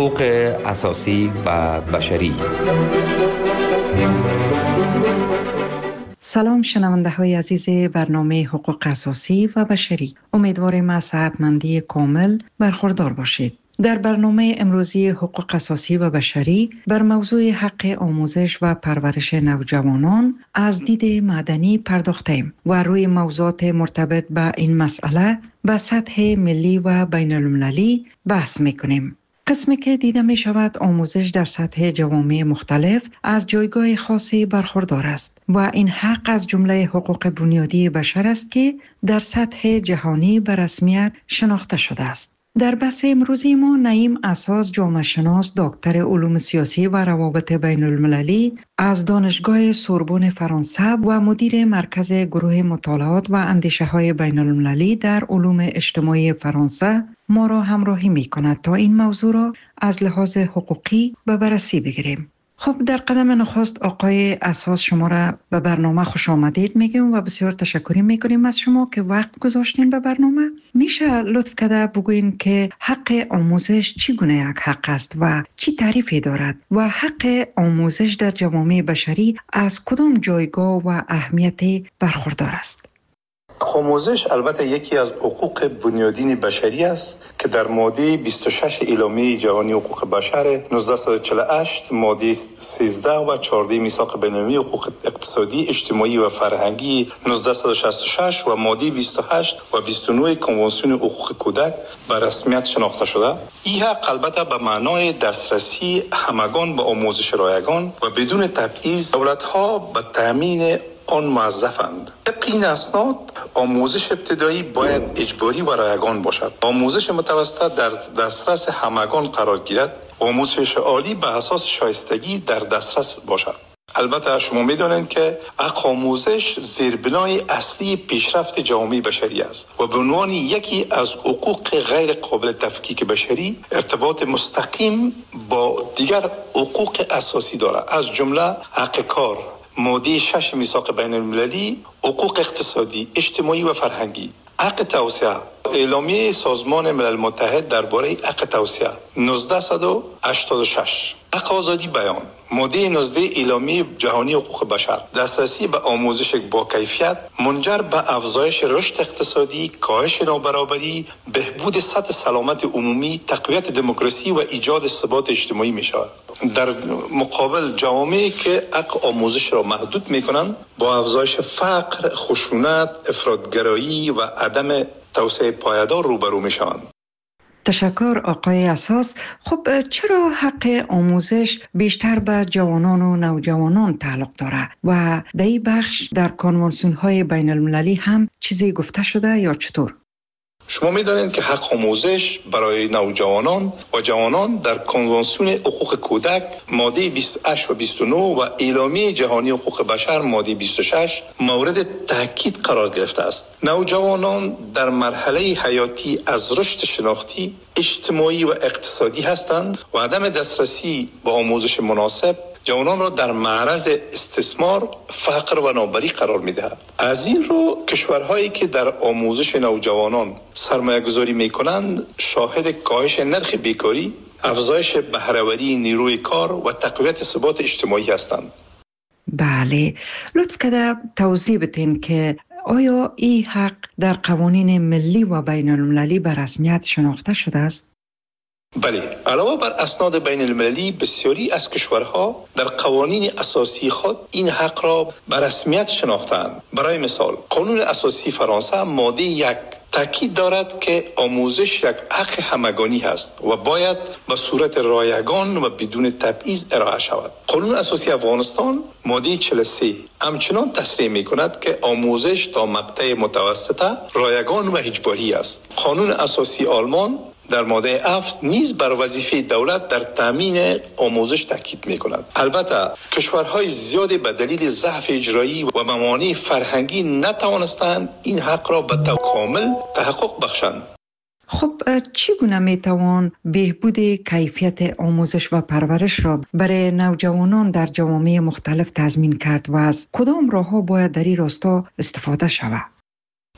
حقوق اساسی و بشری. سلام شنونده های عزیز برنامه حقوق اساسی و بشری. امیدواریم از صحتمندی کامل برخوردار باشید. در برنامه امروزی حقوق اساسی و بشری بر موضوع حق آموزش و پرورش نوجوانان از دید مدنی پرداختیم و روی موضوعات مرتبط به این مسئله به سطح ملی و بین المللی بحث میکنیم. قسمی که دیده می شود آموزش در سطح جوامع مختلف از جایگاه خاصی برخوردار است و این حق از جمله حقوق بنیادی بشر است که در سطح جهانی به رسمیت شناخته شده است. در بحث امروزی ما نعیم اساس جامعه شناس دکتر علوم سیاسی و روابط بین المللی از دانشگاه سوربن فرانسه و مدیر مرکز گروه مطالعات و اندیشه های بین المللی در علوم اجتماعی فرانسه ما را همراهی می کند تا این موضوع را از لحاظ حقوقی به بررسی بگیریم. خب در قدم نخست آقای اساس شما را به برنامه خوش آمدید میگیم و بسیار تشکر میکنیم از شما که وقت گذاشتین به برنامه. میشه لطف کرده بگوین که حق آموزش چگونه یک حق است و چی تعریفی دارد و حق آموزش در جوامع بشری از کدام جایگاه و اهمیت برخوردار است؟ آموزش البته یکی از حقوق بنیادین بشری است که در ماده 26 اعلامیه جهانی حقوق بشر 1948 ماده 13 و 14 میثاق بین‌المللی حقوق اقتصادی، اجتماعی و فرهنگی 1966 و ماده 28 و 29 کنوانسیون حقوق کودک به رسمیت شناخته شده. این حق البته به معنای دسترسی همگان به آموزش رایگان و بدون تبعیض دولت‌ها به تامین آن موظفند. طبق این اسناد آموزش ابتدایی باید اجباری و رایگان باشد. آموزش متوسط در دسترس همگان قرار گیرد. آموزش عالی به اساس شایستگی در دسترس باشد. البته شما می‌دانید که حق آموزش زیربنای اصلی پیشرفت جامعه بشری است و به عنوان یکی از حقوق غیر قابل تفکیک بشری ارتباط مستقیم با دیگر حقوق اساسی دارد، از جمله حق کار، ماده 6 میثاق بین المللی حقوق اقتصادی، اجتماعی و فرهنگی، حق توسعه، اعلامیه سازمان ملل متحد درباره حق توسعه 1986، حق آزادی بیان، ماده 19 اعلامیه جهانی حقوق بشر، دسترسی به آموزش با کیفیت منجر به افزایش رشد اقتصادی، کاهش نابرابری، بهبود سطح سلامت عمومی، تقویت دموکراسی و ایجاد ثبات اجتماعی می شود. در مقابل جوامعی که حق آموزش را محدود می کنند با افزایش فقر، خشونت، افراطگرایی و عدم توسعه پایدار روبرو می شوند. تشکر آقای اساس. خب چرا حق آموزش بیشتر به جوانان و نوجوانان تعلق داره و در این بخش در کنوانسیون های بین المللی هم چیزی گفته شده یا چطور؟ شما می‌دانید که حق آموزش برای نوجوانان و جوانان در کنوانسیون حقوق کودک ماده 28 و 29 و اعلامیه جهانی حقوق بشر ماده 26 مورد تاکید قرار گرفته است. نوجوانان در مرحله حیاتی از رشد شناختی، اجتماعی و اقتصادی هستند و عدم دسترسی به آموزش مناسب جوانان را در معرض استثمار، فقر و نابرابری قرار می‌دهد. از این رو کشورهایی که در آموزش نوجوانان سرمایه‌گذاری می‌کنند شاهد کاهش نرخ بیکاری، افزایش بهره‌وری نیروی کار و تقویت ثبات اجتماعی هستند. بله، لطف کرده توضیح بدین که آیا این حق در قوانین ملی و بین المللی به رسمیت شناخته شده است؟ بله، علاوه بر اسناد بین المللی بسیاری از کشورها در قوانین اساسی خود این حق را به رسمیت شناختند. برای مثال قانون اساسی فرانسه ماده 1 تاکید دارد که آموزش یک حق همگانی است و باید به صورت رایگان و بدون تبعیض ارائه شود. قانون اساسی افغانستان ماده 43 همچنان تصریح می‌کند که آموزش تا مقطع متوسطه رایگان و اجباری است. قانون اساسی آلمان در ماده 7 نیز بر وظیفه دولت در تامین آموزش تاکید می‌کند. البته کشورهای زیادی به دلیل ضعف اجرایی و موانع فرهنگی نتوانستند این حق را به طور کامل تحقق بخشند. خب چگونه میتوان بهبود کیفیت آموزش و پرورش را برای نوجوانان در جوامع مختلف تضمین کرد و از کدام راه‌ها باید در این راستا استفاده شود؟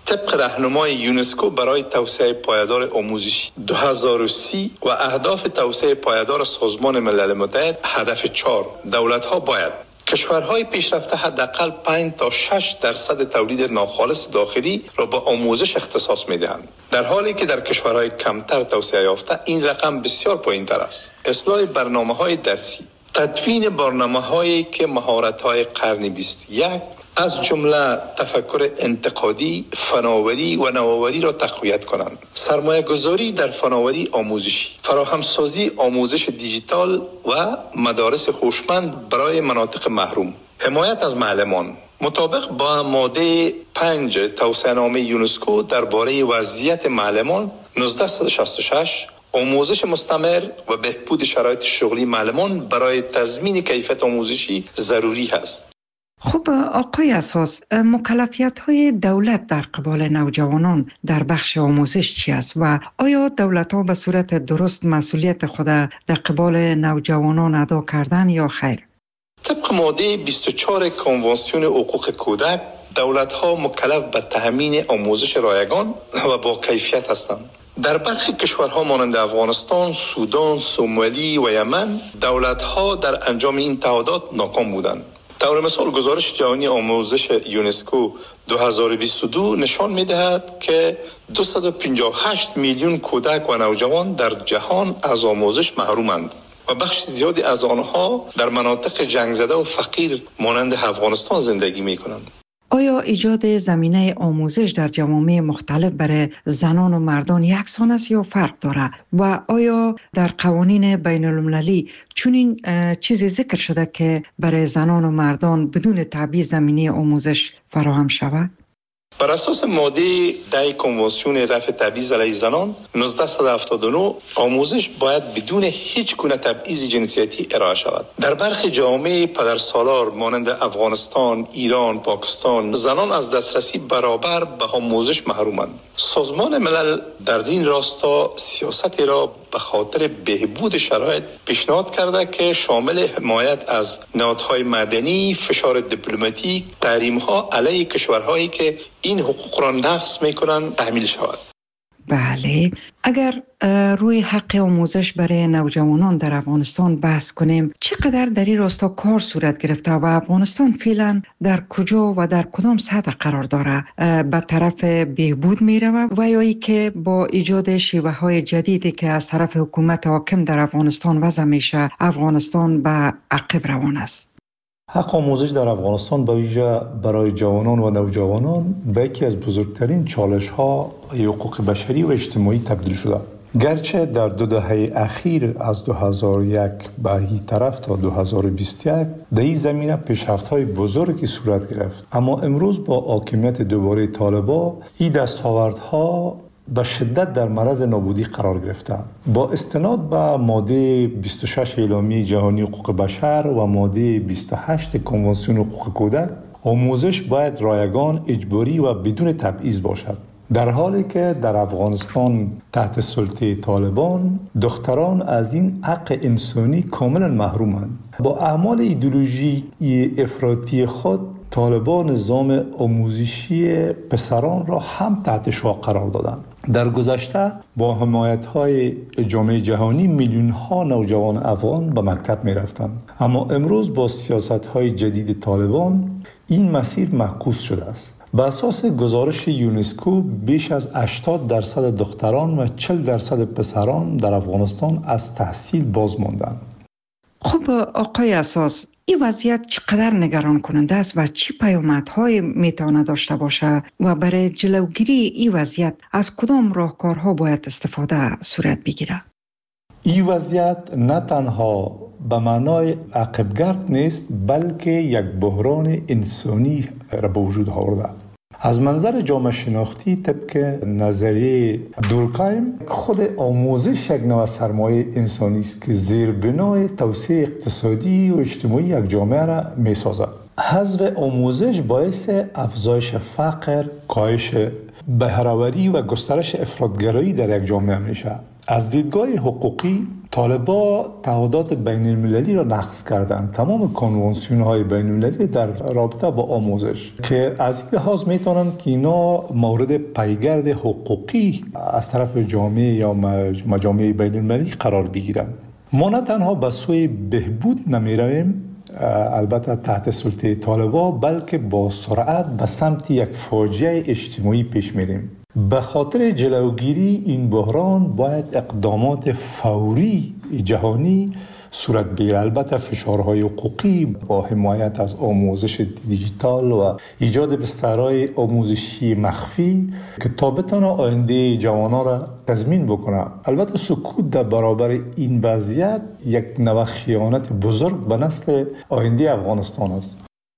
طبق راهنمای یونسکو برای توسعه پایدار آموزشی 2030 و اهداف توسعه پایدار سازمان ملل متحد هدف 4 دولت‌ها باید کشورهای پیشرفته حداقل 5 تا 6% تولید ناخالص داخلی را به آموزش اختصاص می‌دهند، در حالی که در کشورهای کمتر توسعه یافته این رقم بسیار پایین‌تر است. اصلاح برنامه‌های درسی، تدوین برنامه‌هایی که مهارت‌های قرن 21 از جمله تفکر انتقادی، فناوری و نوآوری را تقویت کنند. سرمایه گذاری در فناوری آموزشی، فراهمسازی آموزش دیجیتال و مدارس هوشمند برای مناطق محروم، حمایت از معلمان. مطابق با ماده 5 توصیه‌نامه یونسکو درباره وضعیت معلمان 1966، آموزش مستمر و بهبود شرایط شغلی معلمان برای تضمین کیفیت آموزشی ضروری است. خب آقای اساس، مکلفیت‌های دولت در قبال نوجوانان در بخش آموزش چی است و آیا دولت‌ها به صورت درست مسئولیت خود در قبال نوجوانان ادا کردن یا خیر؟ طبق ماده 24 کنوانسیون حقوق کودک، دولت‌ها مکلف به تامین آموزش رایگان و با کیفیت هستند. در برخی کشورها مانند افغانستان، سودان، سومالی و یمن، دولت‌ها در انجام این تعهدات ناکام بودند. طور مثال گزارش جهانی آموزش یونسکو 2022 نشان می‌دهد که 258 میلیون کودک و نوجوان در جهان از آموزش محرومند و بخش زیادی از آنها در مناطق جنگ زده و فقیر مانند افغانستان زندگی می‌کنند. آیا ایجاد زمینه آموزش در جوامع مختلف برای زنان و مردان یکسان است یا فرق دارد و آیا در قوانین بین المللی چنین چیزی ذکر شده که برای زنان و مردان بدون تبعیض زمینه آموزش فراهم شود؟ بر اساس ماده 10 کنوانسیون رفع تبعیض علیه زنان 1979 آموزش باید بدون هیچ گونه تبعیض جنسیتی ارائه شود. در برخی جوامع پدرسالار مانند افغانستان، ایران، پاکستان، زنان از دسترسی برابر به آموزش محرومند. سازمان ملل در این راستا سیاستی را به خاطر بهبود شرایط پیشنهاد کرده که شامل حمایت از نهادهای مدنی، فشار دیپلماتیک، تحریم‌ها علیه کشورهایی که این حقوق را نقض می‌کنند تحمیل شود. بله، اگر روی حق آموزش برای نوجوانان در افغانستان بحث کنیم، چقدر در این راستا کار صورت گرفته و افغانستان فعلا در کجا و در کدام سطح قرار داره؟ به طرف بهبود میره و یا ای که با ایجاد شیوه‌های جدیدی که از طرف حکومت حاکم در افغانستان وضع میشه، افغانستان به عقب روان است؟ حق آموزش در افغانستان به ویژه برای جوانان و نوجوانان به یکی از بزرگترین چالش‌ها حقوق بشری و اجتماعی تبدیل شده. گرچه در 2 دهه اخیر از 2001 به این طرف تا 2021 در این زمینه پیشرفت‌های بزرگی صورت گرفت، اما امروز با حاکمیت دوباره طالبان این دستاوردها به شدت در معرض نابودی قرار گرفته. با استناد به ماده 26 اعلامیه جهانی حقوق بشر و ماده 28 کنوانسیون حقوق کودک، آموزش باید رایگان، اجباری و بدون تبعیض باشد. در حالی که در افغانستان تحت سلطه طالبان دختران از این حق انسانی کاملا محرومند. با اعمال ایدئولوژی افراطی خود طالبان نظام آموزشی پسران را هم تحت شعاع قرار دادند. در گذشته با حمایت‌های جامعه جهانی میلیون‌ها نوجوان افغان به مکتب می‌رفتند، اما امروز با سیاست‌های جدید طالبان این مسیر معکوس شده است. به اساس گزارش یونسکو بیش از 80% دختران و 40% پسران در افغانستان از تحصیل باز ماندند. خب آقای اساس، این وضعیت چقدر نگران کننده است و چه پیامدهایی میتواند داشته باشه و برای جلوگیری این وضعیت از کدام راهکارها باید استفاده صورت بگیره؟ این وضعیت نه تنها به معنای عقبگرد نیست، بلکه یک بحران انسانی را به وجود آورده. از منظر جامعه شناختی طبق نظریه دورکایم، خود آموزش یک نوع سرمایه انسانی است که زیربنای توسعه اقتصادی و اجتماعی یک جامعه را می‌سازد. حذف آموزش باعث افزایش فقر، کاهش بهره‌وری و گسترش افراط‌گرایی در یک جامعه میشه. از دیدگاه حقوقی طالبان تعهدات بین المللی را نقض کردند. تمام کنوانسیون‌های بین المللی در رابطه با آموزش که از این لحاظ میتونن که اینا مورد پیگرد حقوقی از طرف جامعه یا مجامع بین المللی قرار بگیرند. ما نه تنها به سوی بهبود نمیرویم، البته تحت سلطه طالبان، بلکه با سرعت به سمت یک فاجعه اجتماعی پیش میریم. به خاطر جلوگیری این بحران باید اقدامات فوری جهانی صورت بگیرد. البته فشارهای حقوقی با حمایت از آموزش دیجیتال و ایجاد بسترهای آموزشی مخفی که تا بتونه آینده جوانان را تضمین بکنه. البته سکوت در برابر این وضعیت یک نوع خیانت بزرگ به نسل آینده افغانستان است.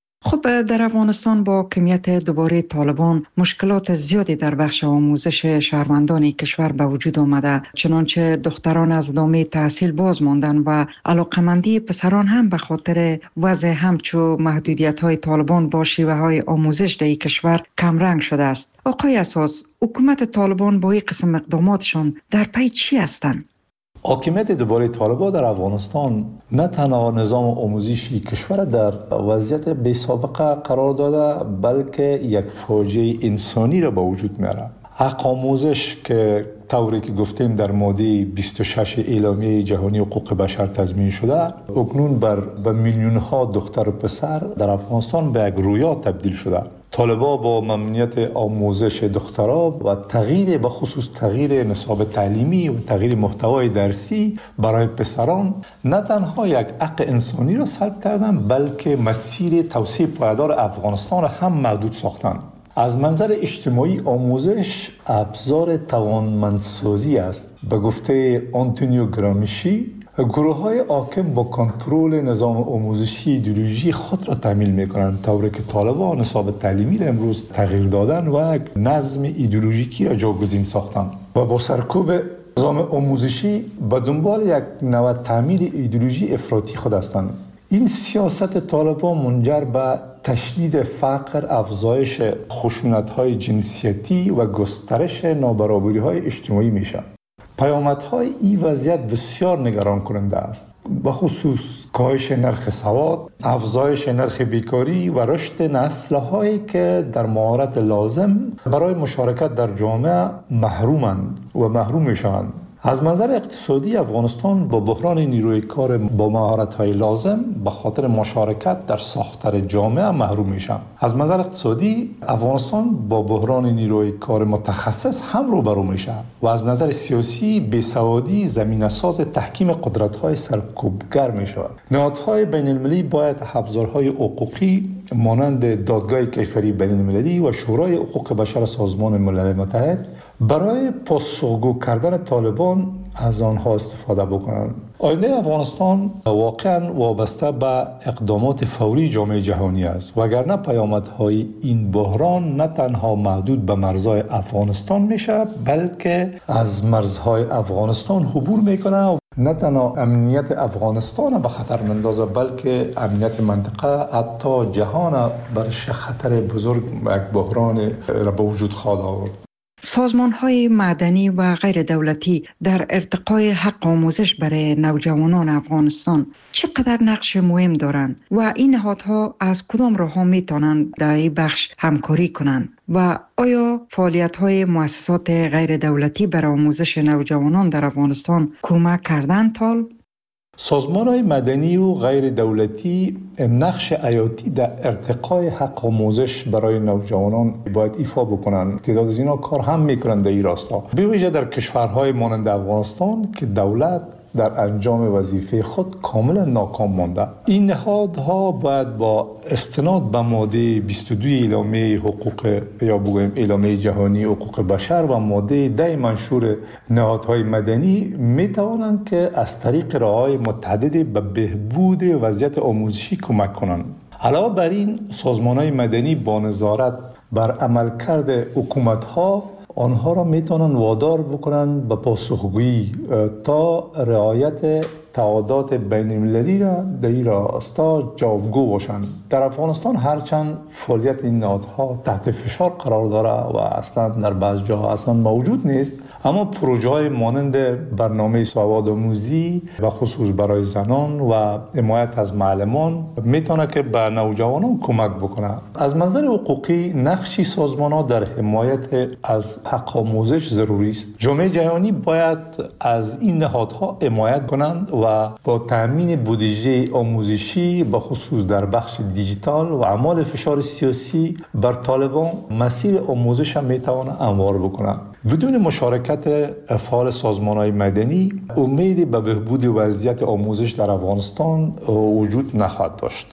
خب در افغانستان با کمیت دوباره طالبان مشکلات زیادی در بخش آموزش شهروندان کشور به وجود آمده، چنانچه دختران از ادامه تحصیل باز ماندن و علاقمندی پسران هم به خاطر وضع همچو محدودیت‌های طالبان با شیوه‌های آموزش در کشور کمرنگ شده است. آقای اساس، حکومت طالبان با این قسم اقداماتشان در پی چی هستند؟ حاکمیت دوباره طالبان در افغانستان نه تنها نظام آموزشی کشور در وضعیت بی سابقه قرار داده، بلکه یک فاجعه انسانی را به وجود میاره. حق آموزش که طوری که گفتیم در ماده 26 اعلامیه جهانی حقوق بشر تضمین شده، اکنون به میلیون ها دختر و پسر در افغانستان به یک رویا تبدیل شده. طالبان با ممنوعیت آموزش دخترها و تغییر به خصوص تغییر نصاب تعلیمی و تغییر محتوای درسی برای پسران نه تنها یک حق انسانی را سلب کردند، بلکه مسیر توسعه پایدار افغانستان را هم محدود ساختند. از منظر اجتماعی آموزش ابزار توانمندسازی است. به گفته آنتونیو گرامیشی، گروه‌های حاکم با کنترل نظام آموزشی ایدئولوژی خود را تامین می‌کنند، طوری که طالبان نصاب تعلیمی را امروز تغییر دادن و یک نظم ایدئولوژیکی را جاگزین ساختند و با سرکوب نظام آموزشی به دنبال یک نوع تعمیر ایدئولوژی افراطی خود هستند. این سیاست طالبان منجر به تشدید فقر، افزایش خشونت‌های جنسیتی و گسترش نابرابری‌های اجتماعی میشه. پیامدهای این وضعیت بسیار نگران کننده است، به خصوص کاهش نرخ سواد، افزایش نرخ بیکاری و رشد نسل‌هایی که در مهارت لازم برای مشارکت در جامعه محرومند و محروم میشوند. از منظر اقتصادی افغانستان با بحران نیروی کار با مهارت‌های لازم به خاطر مشارکت در ساختار جامعه محروم میشه. از منظر اقتصادی افغانستان با بحران نیروی کار متخصص هم روبرو میشه و از نظر سیاسی بیسوادی زمینه‌ساز تحکیم قدرت‌های سرکوبگر میشه. نهادهای بین‌المللی باید ابزارهای حقوقی مانند دادگاه کیفری بین‌المللی و شورای حقوق بشر سازمان ملل متحد برای پاسخگو کردن طالبان از آنها استفاده بکنند. آینده افغانستان واقعا وابسته به اقدامات فوری جامعه جهانی است، وگرنه پیامدهای این بحران نه تنها محدود به مرزهای افغانستان میشه، بلکه از مرزهای افغانستان عبور میکنه. نه تنها امنیت افغانستان به خطر میندازه، بلکه امنیت منطقه، حتی جهان برش خطر بزرگ یک بحران را به وجود خواهد آورد. سازمان‌های مدنی و غیر دولتی در ارتقای حق آموزش برای نوجوانان افغانستان چقدر نقش مهم دارند و این نهادها از کدام راه‌ها میتونند در این بخش همکاری کنند و آیا فعالیت‌های مؤسسات غیر دولتی برای آموزش نوجوانان در افغانستان کمک کردند تا؟ سازمان‌های مدنی و غیر دولتی نقش حیاتی در ارتقای حق آموزش برای نوجوانان باید ایفا بکنند. تعداد از اینا کار هم میکنند در این راستا، به ویژه در کشورهای مانند افغانستان که دولت در انجام وظیفه خود کاملا ناکام مانده. این نهادها باید با استناد به ماده 22 اعلامیه حقوق یا بگویم اعلامیه جهانی حقوق بشر و ماده 10 منشور نهادهای مدنی می توانند که از طریق راه‌های متعددی به بهبود وضعیت آموزشی کمک کنند. علاوه بر این سازمان‌های مدنی با نظارت بر عملکرد حکومت‌ها آنها را میتونن وادار بکنن به پاسخگویی تا رعایت تعهدات بین المللی را در این راستا جوابگو باشند. در افغانستان هرچند فعالیت این نهادها تحت فشار قرار داره و اصلا در بعض جاها اصلا موجود نیست، اما پروژه های مانند برنامه سوادآموزی و خصوص برای زنان و حمایت از معلمان میتونه که به نوجوانان کمک بکنه. از منظر حقوقی نقشی سازمان‌ها در حمایت از حق آموزش ضروری است. جامعه جهانی باید از این نهادها حمایت کنند و با تامین بودجه آموزشی به خصوص در بخش دیجیتال و اعمال فشار سیاسی بر طالبان مسیر آموزش هم میتوانه هموار بکنه. بدون مشارکت فعال سازمان‌های مدنی امیدی به بهبود وضعیت آموزش در افغانستان وجود نخواهد داشت.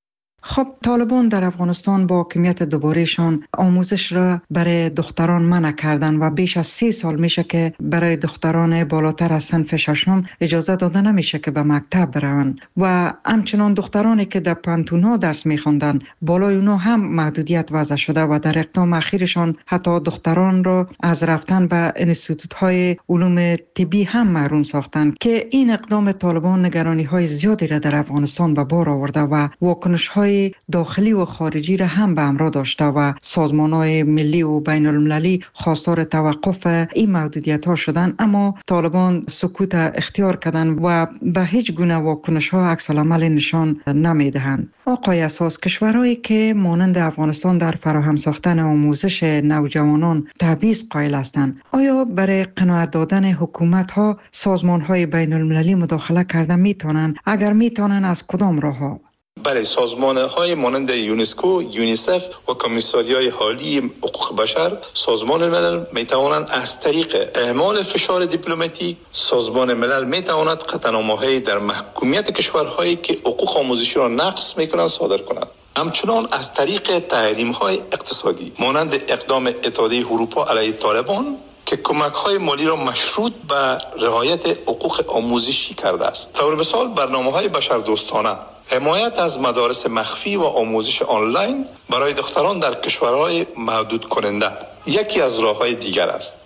خب طالبان در افغانستان با حاکمیت دوبارهشان آموزش را برای دختران منع کردن و بیش از 3 سال میشه که برای دختران بالاتر از صنف ششم اجازه داده نمیشه که به مکتب بروند و همچنان دخترانی که در پانتون‌ها درس میخوندن بالای اونها هم محدودیت وضع شده و در اقدام اخیرشان حتی دختران را از رفتن به انستیتوت‌های علوم طبی هم محروم ساختند که این اقدام طالبان نگرانی‌های زیادی را در افغانستان به بار آورده و واکنش‌های داخلی و خارجی را هم به همراه داشته و سازمان‌های ملی و بین المللی خواستار توقف این محدودیت‌ها شدند، اما طالبان سکوت اختیار کردند و به هیچ گونه واکنش‌ها عکس العمل نشان نمی‌دهند. آقای اساس، کشورهایی که مانند افغانستان در فراهم ساختن آموزش نوجوانان تبعیض قائل هستند، آیا برای قناعت دادن حکومت‌ها سازمان‌های بین المللی مداخله کرده می‌توانند؟ اگر می‌توانند از کدام راه‌ها؟ برای سازمان‌های مانند یونسکو، یونیسف و کمیساریای حالی حقوق بشر، سازمان ملل می‌توانند از طریق اعمال فشار دیپلماتیک، سازمان ملل می‌تواند قطعنامه‌های در محکومیت کشورهایی که حقوق آموزشی را نقض می‌کنند صادر کند. همچنان از طریق تحریم‌های اقتصادی مانند اقدام اتحادیه اروپا علیه طالبان که کمک‌های مالی را مشروط به رعایت حقوق آموزشی کرده است. طور مثال برنامه‌های بشردوستانه، حمایت از مدارس مخفی و آموزش آنلاین برای دختران در کشورهای محدود کننده یکی از راه‌های دیگر است.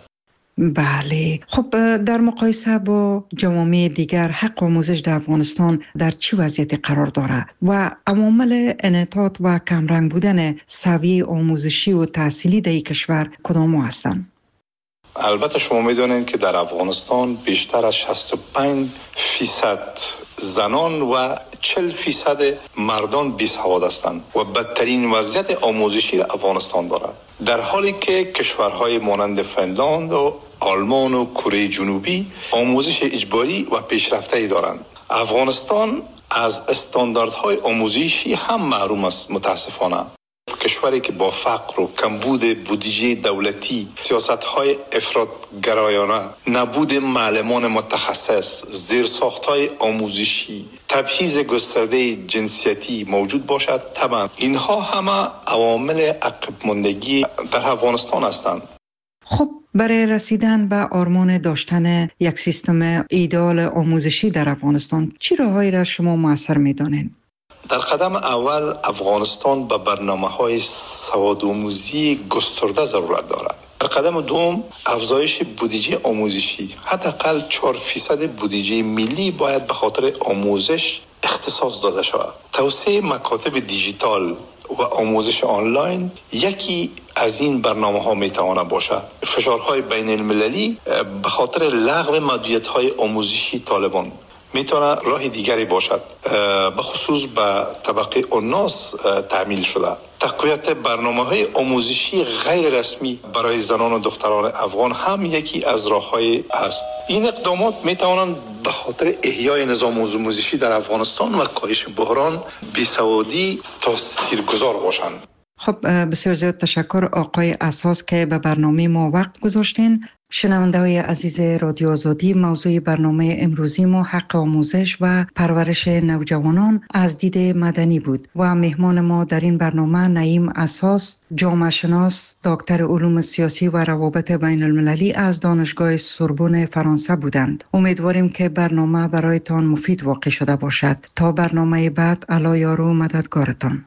بله، خب در مقایسه با جوامع دیگر حق آموزش در افغانستان در چه وضعیتی قرار دارد و عوامل انحطاط و کمرنگ بودن سویه آموزشی و تحصیلی در این کشور کدام هستند؟ البته شما میدونید که در افغانستان بیشتر از 65% زنان و 40% مردان بیسواد هستند و بدترین وضعیت آموزشی را افغانستان دارد، در حالی که کشورهای مانند فنلاند و آلمان و کره جنوبی آموزش اجباری و پیشرفته‌ای دارند. افغانستان از استانداردهای آموزشی هم محروم است. متاسفانه کشوری که با فقر و کمبود بودجه دولتی، سیاست‌های افراط‌گرایانه، نبود معلمان متخصص، زیرساخت‌های آموزشی، تبعیض گسترده جنسیتی موجود باشد، طبعا اینها همه عوامل عقب ماندگی در افغانستان هستند. خب برای رسیدن به آرمان داشتن یک سیستم ایدئال آموزشی در افغانستان چه راههایی را شما موثر می‌دانید؟ در قدم اول افغانستان به برنامه‌های سوادآموزی گسترده ضرورت دارد. در قدم دوم افزایش بودجه آموزشی، حداقل 4% بودجه ملی باید به خاطر آموزش اختصاص داده شود. توسعه مکاتب دیجیتال و آموزش آنلاین یکی از این برنامه‌ها میتواند باشد. فشارهای بین المللی به خاطر لغو محدودیت‌های آموزشی طالبان میتونه راه دیگری باشد، به خصوص به طبقه الناس تعمیل شده. تقویت برنامه‌های آموزشی غیر رسمی برای زنان و دختران افغان هم یکی از راه‌های است. این اقدامات میتوانند به خاطر احیای نظام آموزشی در افغانستان و کاهش بحران بیسوادی تاثیرگذار باشند. خب بسیار زیاد تشکر آقای اساس که به برنامه ما وقت گذاشتین. شنونده‌های عزیز رادیو آزادی، موضوع برنامه امروزی ما حق آموزش و پرورش نوجوانان از دید مدنی بود و مهمان ما در این برنامه نعیم اساس، جامعه شناس، دکتر علوم سیاسی و روابط بین المللی از دانشگاه سوربن فرانسه بودند. امیدواریم که برنامه برایتان مفید واقع شده باشد. تا برنامه بعد، الله یار و مددگارتان.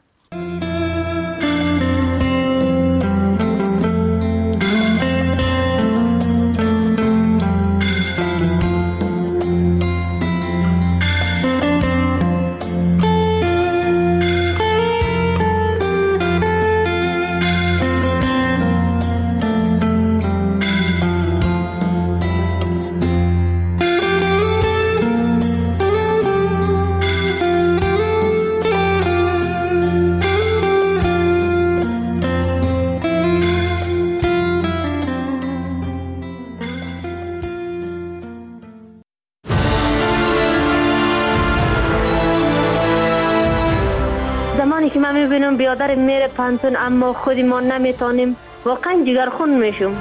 میبینم بیادر میره پانتون اما خودی ما نمیتونیم، واقعا جگرخون میشم.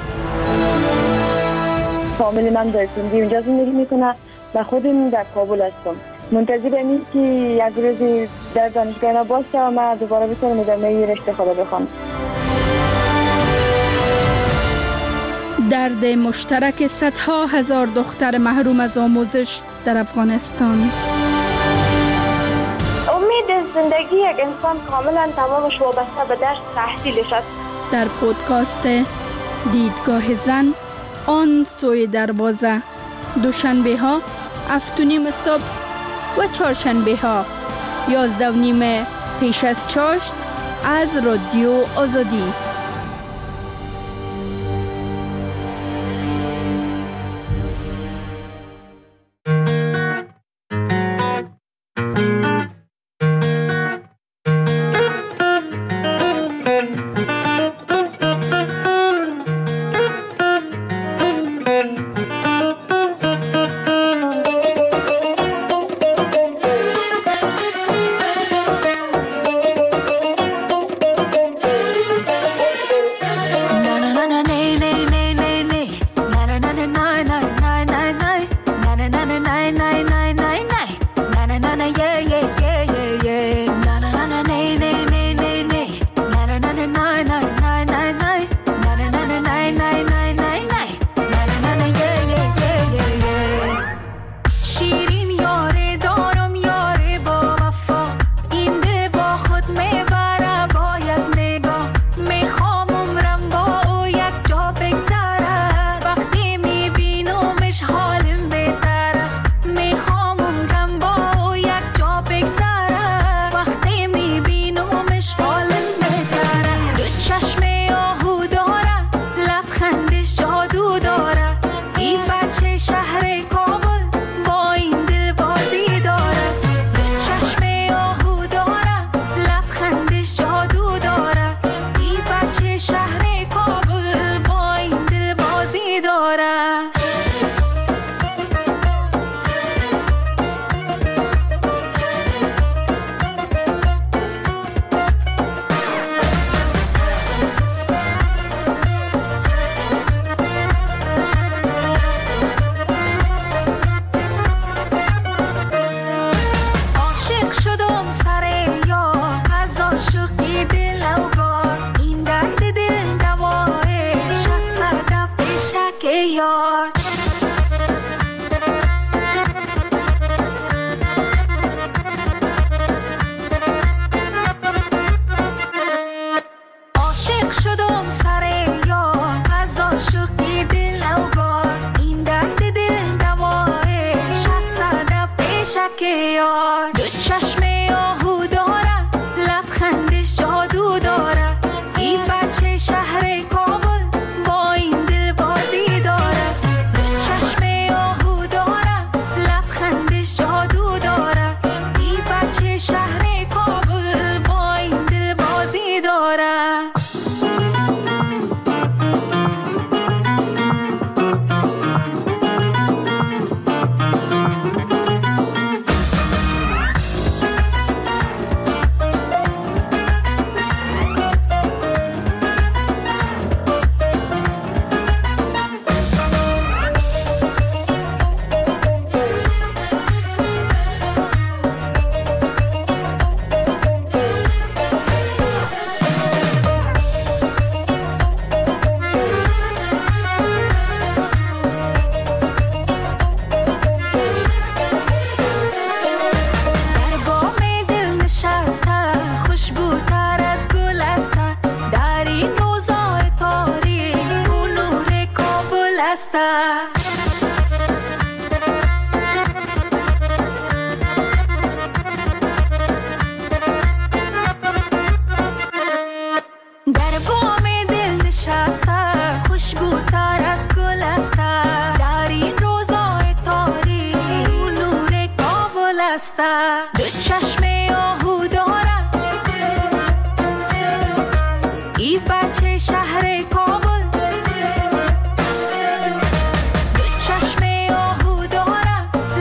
فامیلی من در سندی اونجا زندگی میکنه و خودم در کابل هستم. منتظر امید که یک روزی در دانشگاه باشه و من دوباره بتونم ادامه رشته خود بخونم. درد مشترک صدها هزار دختر محروم از آموزش در افغانستان. امید زندگی یک انسان کاملا تمامش وابسته به درس تحصیلش است. در پودکاست دیدگاه زن آن سوی دروازه، دوشنبه ها 7:30 صبح و چهارشنبه ها 11:30 پیش از چاشت از رادیو آزادی.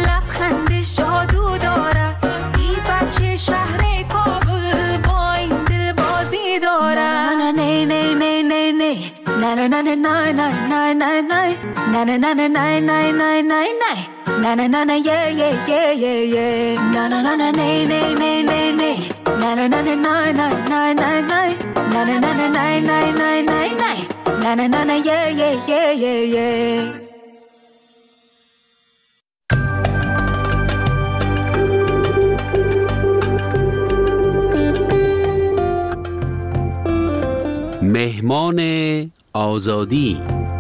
شهر کابل با این Na na na na na na na na na. Na na na na yeah yeah yeah yeah yeah. Na na na na na na na na na. Na na na na na na na na na. Na na na na na na na na na. Na na na na yeah yeah yeah yeah yeah. مهمان آزادی.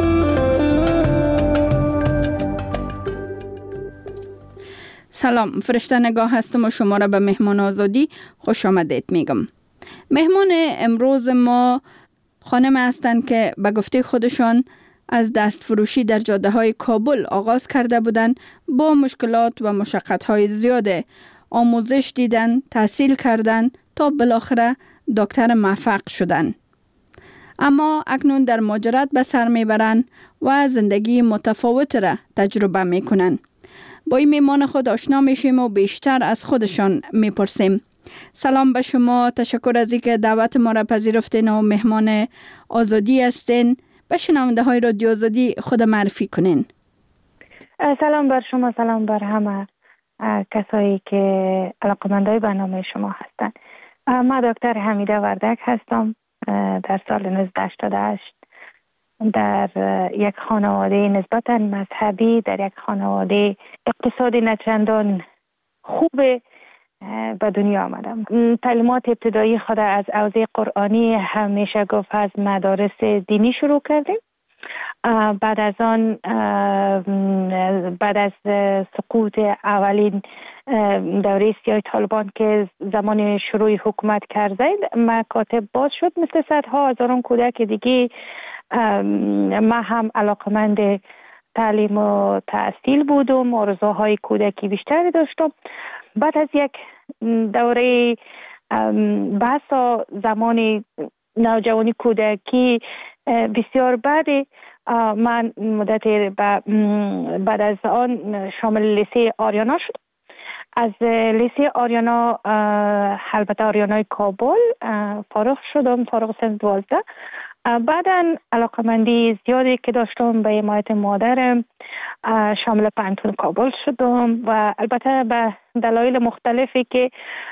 سلام، فرشته نگاه هستم و شما را به مهمان آزادی خوش آمدید میگم. مهمان امروز ما خانم هستند که به گفته خودشان از دست فروشی در جاده های کابل آغاز کرده بودند. با مشکلات و مشقت های زیاد آموزش دیدن، تحصیل کردن تا بالاخره دکتر موفق شدن. اما اکنون در مهاجرت به سر میبرند و زندگی متفاوت را تجربه میکنند. با این مهمان خود آشنا میشیم و بیشتر از خودشان میپرسیم. سلام به شما، تشکر از اینکه دعوت ما را پذیرفتین و مهمان آزادی هستین. به شنونده های رادیو آزادی خود معرفی کنین. سلام بر شما، سلام بر همه کسایی که علاقه‌مندای برنامه شما هستند. من دکتر حمیده وردک هستم. در سال 1988 در یک خانواده نسبتاً مذهبی، در یک خانواده اقتصادی نچندان خوب به دنیا آمدم. تعلیمات ابتدایی خود از حوزه قرآنی همیشه گفت از مدارس دینی شروع کردیم. بعد از آن بعد از سقوط اولین دوره سیاه طالبان که زمان شروع حکومت کرده مکاتب باز شد، مثل صدها هزاران کودک دیگه ما هم علاقمند تعلیم و تحصیل بودم، آرزوهای کودکی بیشتری داشتم. بعد از یک دوره بحث زمان نوجوانی کودکی بسیار بعدی من مدت بعد از آن شامل لیسه آریانا شد. از لیسه آریانا، البته آریانای کابل، فارغ شدم، فارغ سن 12. بعداً علاقمندی زیادی که داشتم به حمایت مادرم شامل پانتون کابل شدم و البته به دلایل مختلفی که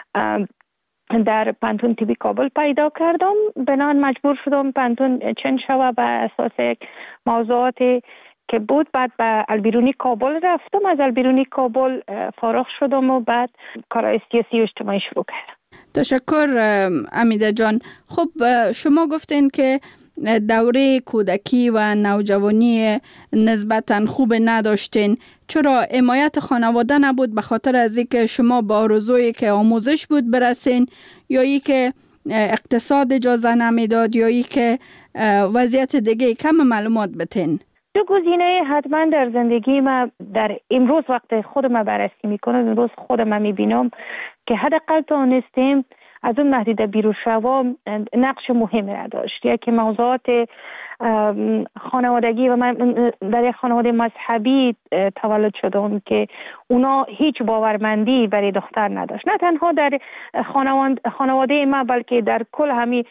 در پانتون تیبی کابل پیدا کردم بنان مجبور شدم پانتون چنج شوه به اساس یک موضوعاتی که بود. بعد به البیرونی کابل رفتم، از البیرونی کابل فارغ شدم و بعد کارهای سیاسی و اجتماعی شروع کردم. تشکر امیده جان. خب شما گفتین که دوره کودکی و نوجوانی نسبتاً خوب نداشتین. چرا حمایت خانواده نبود؟ به خاطر از اینکه شما با آرزویی که آموزش بود برسین، یا ای که اقتصاد اجازه نمیداد، یا ای که وضعیت دیگه؟ کم معلومات بتین. دو گزینه حتما در زندگی ما در امروز وقت خودم بررسی میکنم، امروز خودم میبینم که حداقل تونستیم از اون محدوده بیرون شوم نقش مهمی را داشت. یکی موضوعات خانوادگی و من در یک خانواده مذهبی تولد شدم که اونا هیچ باورمندی برای دختر نداشت، نه تنها در خانواده ما بلکه در کل همین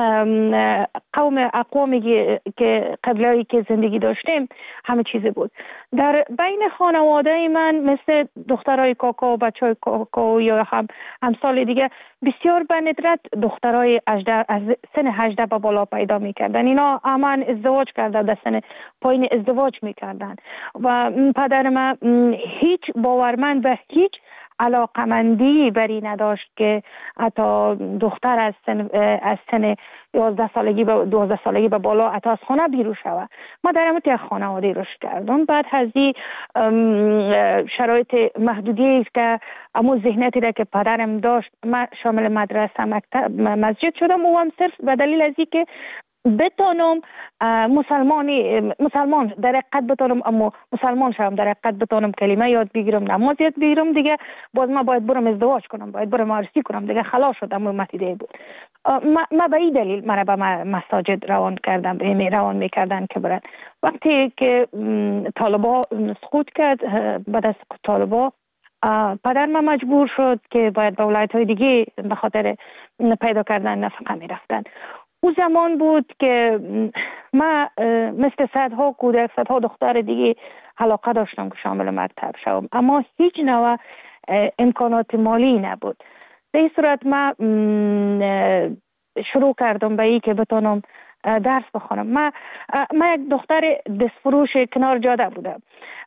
اقوامی که قبلایی که زندگی داشتیم همه چیزی بود. در بین خانواده من مثل دخترای کاکا و بچهای کاکا یا همسال دیگه بسیار به ندرت دخترای از سن 18 به بالا پیدا میکردن. اینا همان ازدواج کرده، در سن پایین ازدواج میکردن و پدر من هیچ باورمند و هیچ علاقمندی بری نداشت که حتی دختر از سن 11 سالگی به 12 سالگی به بالا حتی از خانه بیرون شوه. ما در همون یک خانواده رشد کردم. بعد از این شرایط محدودی که امو ذهنیتی را که پدرم داشت، من شامل مدرسه مسجد شدم و هم صرف به دلیل از اینکه بتونم مسلمان در حقیقت بتونم، اما مسلمان شدم در حقیقت بتونم کلمه یاد بگیرم، نماز یاد بگیرم دیگه. باز من باید برم ازدواج کنم، باید برم عروسی کنم دیگه. خلاص شدم و متیده بود. ما به این دلیل مرا به مساجد روان میکردن که برن. وقتی که طالبا سقوط کرد، بعد از سقوط طالبا پدر من مجبور شد که باید به ولایت‌های دیگه به خاطر پیدا کردن نفقه میرفتن. او زمان بود که من مثل صدها کودک، صدها دختر دیگه علاقه داشتم که شامل مکتب شوم، اما هیچ نوع امکانات مالی نبود. به این صورت من شروع کردم به این که بتونم درس بخونم. من یک دختر دستفروش کنار جاده بودم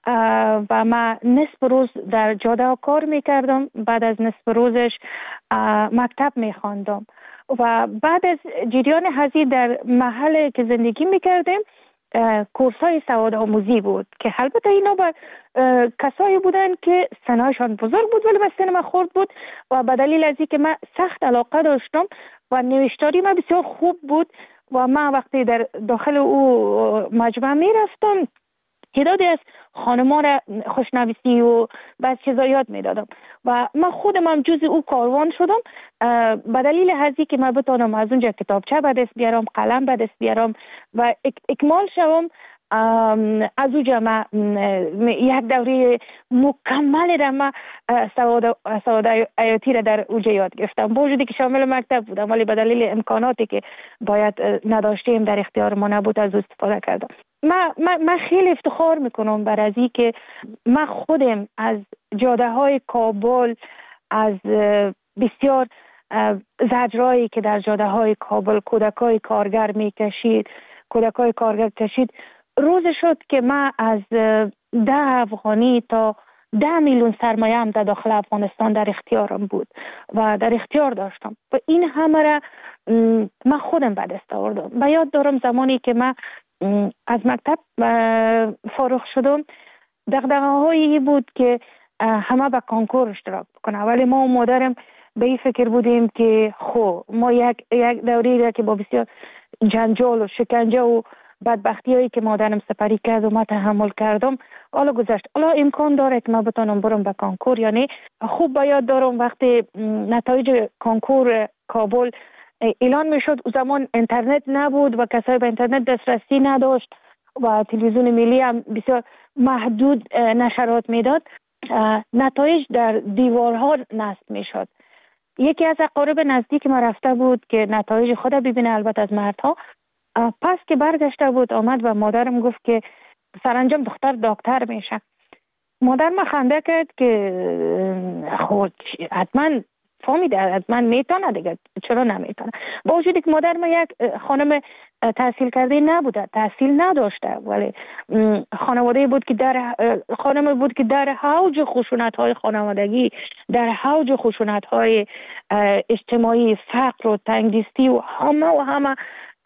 و من نصف روز در جاده کار میکردم، بعد از نصف روزش مکتب میخواندم و بعد از جریان هزینه در محل که زندگی میکردیم کورس های سواد آموزی بود که البته اینا با کسایی بودن که سنشان بزرگ بود ولی به سن من خورد بود و به دلیل از اینکه من سخت علاقه داشتم و نوشتاری من بسیار خوب بود و من وقتی در داخل او مجمع می رفتم تعدادی از خانما را خوشنویسی و بعض چیزا یاد می دادم و من خودم هم جز او کاروان شدم به دلیل هزی که من بتونم از اونجا کتابچه به دست بیارم، قلم به دست بیارم و اکمال شوم. از اونجا من یک دوره مکمل را من سواد حیاتی را در اونجا یاد گرفتم، با وجودی که شامل مکتب بودم ولی به دلیل امکاناتی که باید نداشتیم در اختیار ما نبود از استفاده کردم. من خیلی افتخار میکنم بر از این که من خودم از جاده های کابل، از بسیار زجرایی که در جاده های کابل کودکای کارگر میکشید، کودکای کارگر کشید، روز شد که من از 10 افغانی تا 10 میلیون سرمایه هم در داخل افغانستان در اختیارم بود و در اختیار داشتم و این همه را من خودم به دست آوردم. و یاد دارم زمانی که من از مکتب فارغ شدم دغدغه‌هایی بود که همه به کنکور اشتراک بکنه، ولی ما و مادرم به این فکر بودیم که ما یک دوری را که با بسیار جنجال و شکنجه و بدبختی هایی که مادرم سپری کرد و ما تحمل کردم حالا گذشت، حالا امکان داره که ما بتونم برم به کنکور یا نه. خوب به یاد دارم وقتی نتایج کنکور کابل اعلان میشد، او زمان اینترنت نبود و کسایی به اینترنت دسترسی نداشت و تلویزیون ملی هم بسیار محدود نشرات میداد، نتایج در دیوارها نصب میشد. یکی از اقارب نزدیک ما رفته بود که نتایج خود ببینه، البته از مردها. پس که برگشته بود آمد و مادرم گفت که سرانجام دختر دکتر میشه. مادر ما خنده کرد که خود حتما فهمیده، حتما میتونه دیگه، چرا نمیتونه؟ با وجودی که مادر ما یک خانم تحصیل کرده نبوده، تحصیل نداشته، ولی خانواده بود که خانم بود که در حوج خشونت های خانوادگی، در حوج خشونت های اجتماعی، فقر و تنگدستی و همه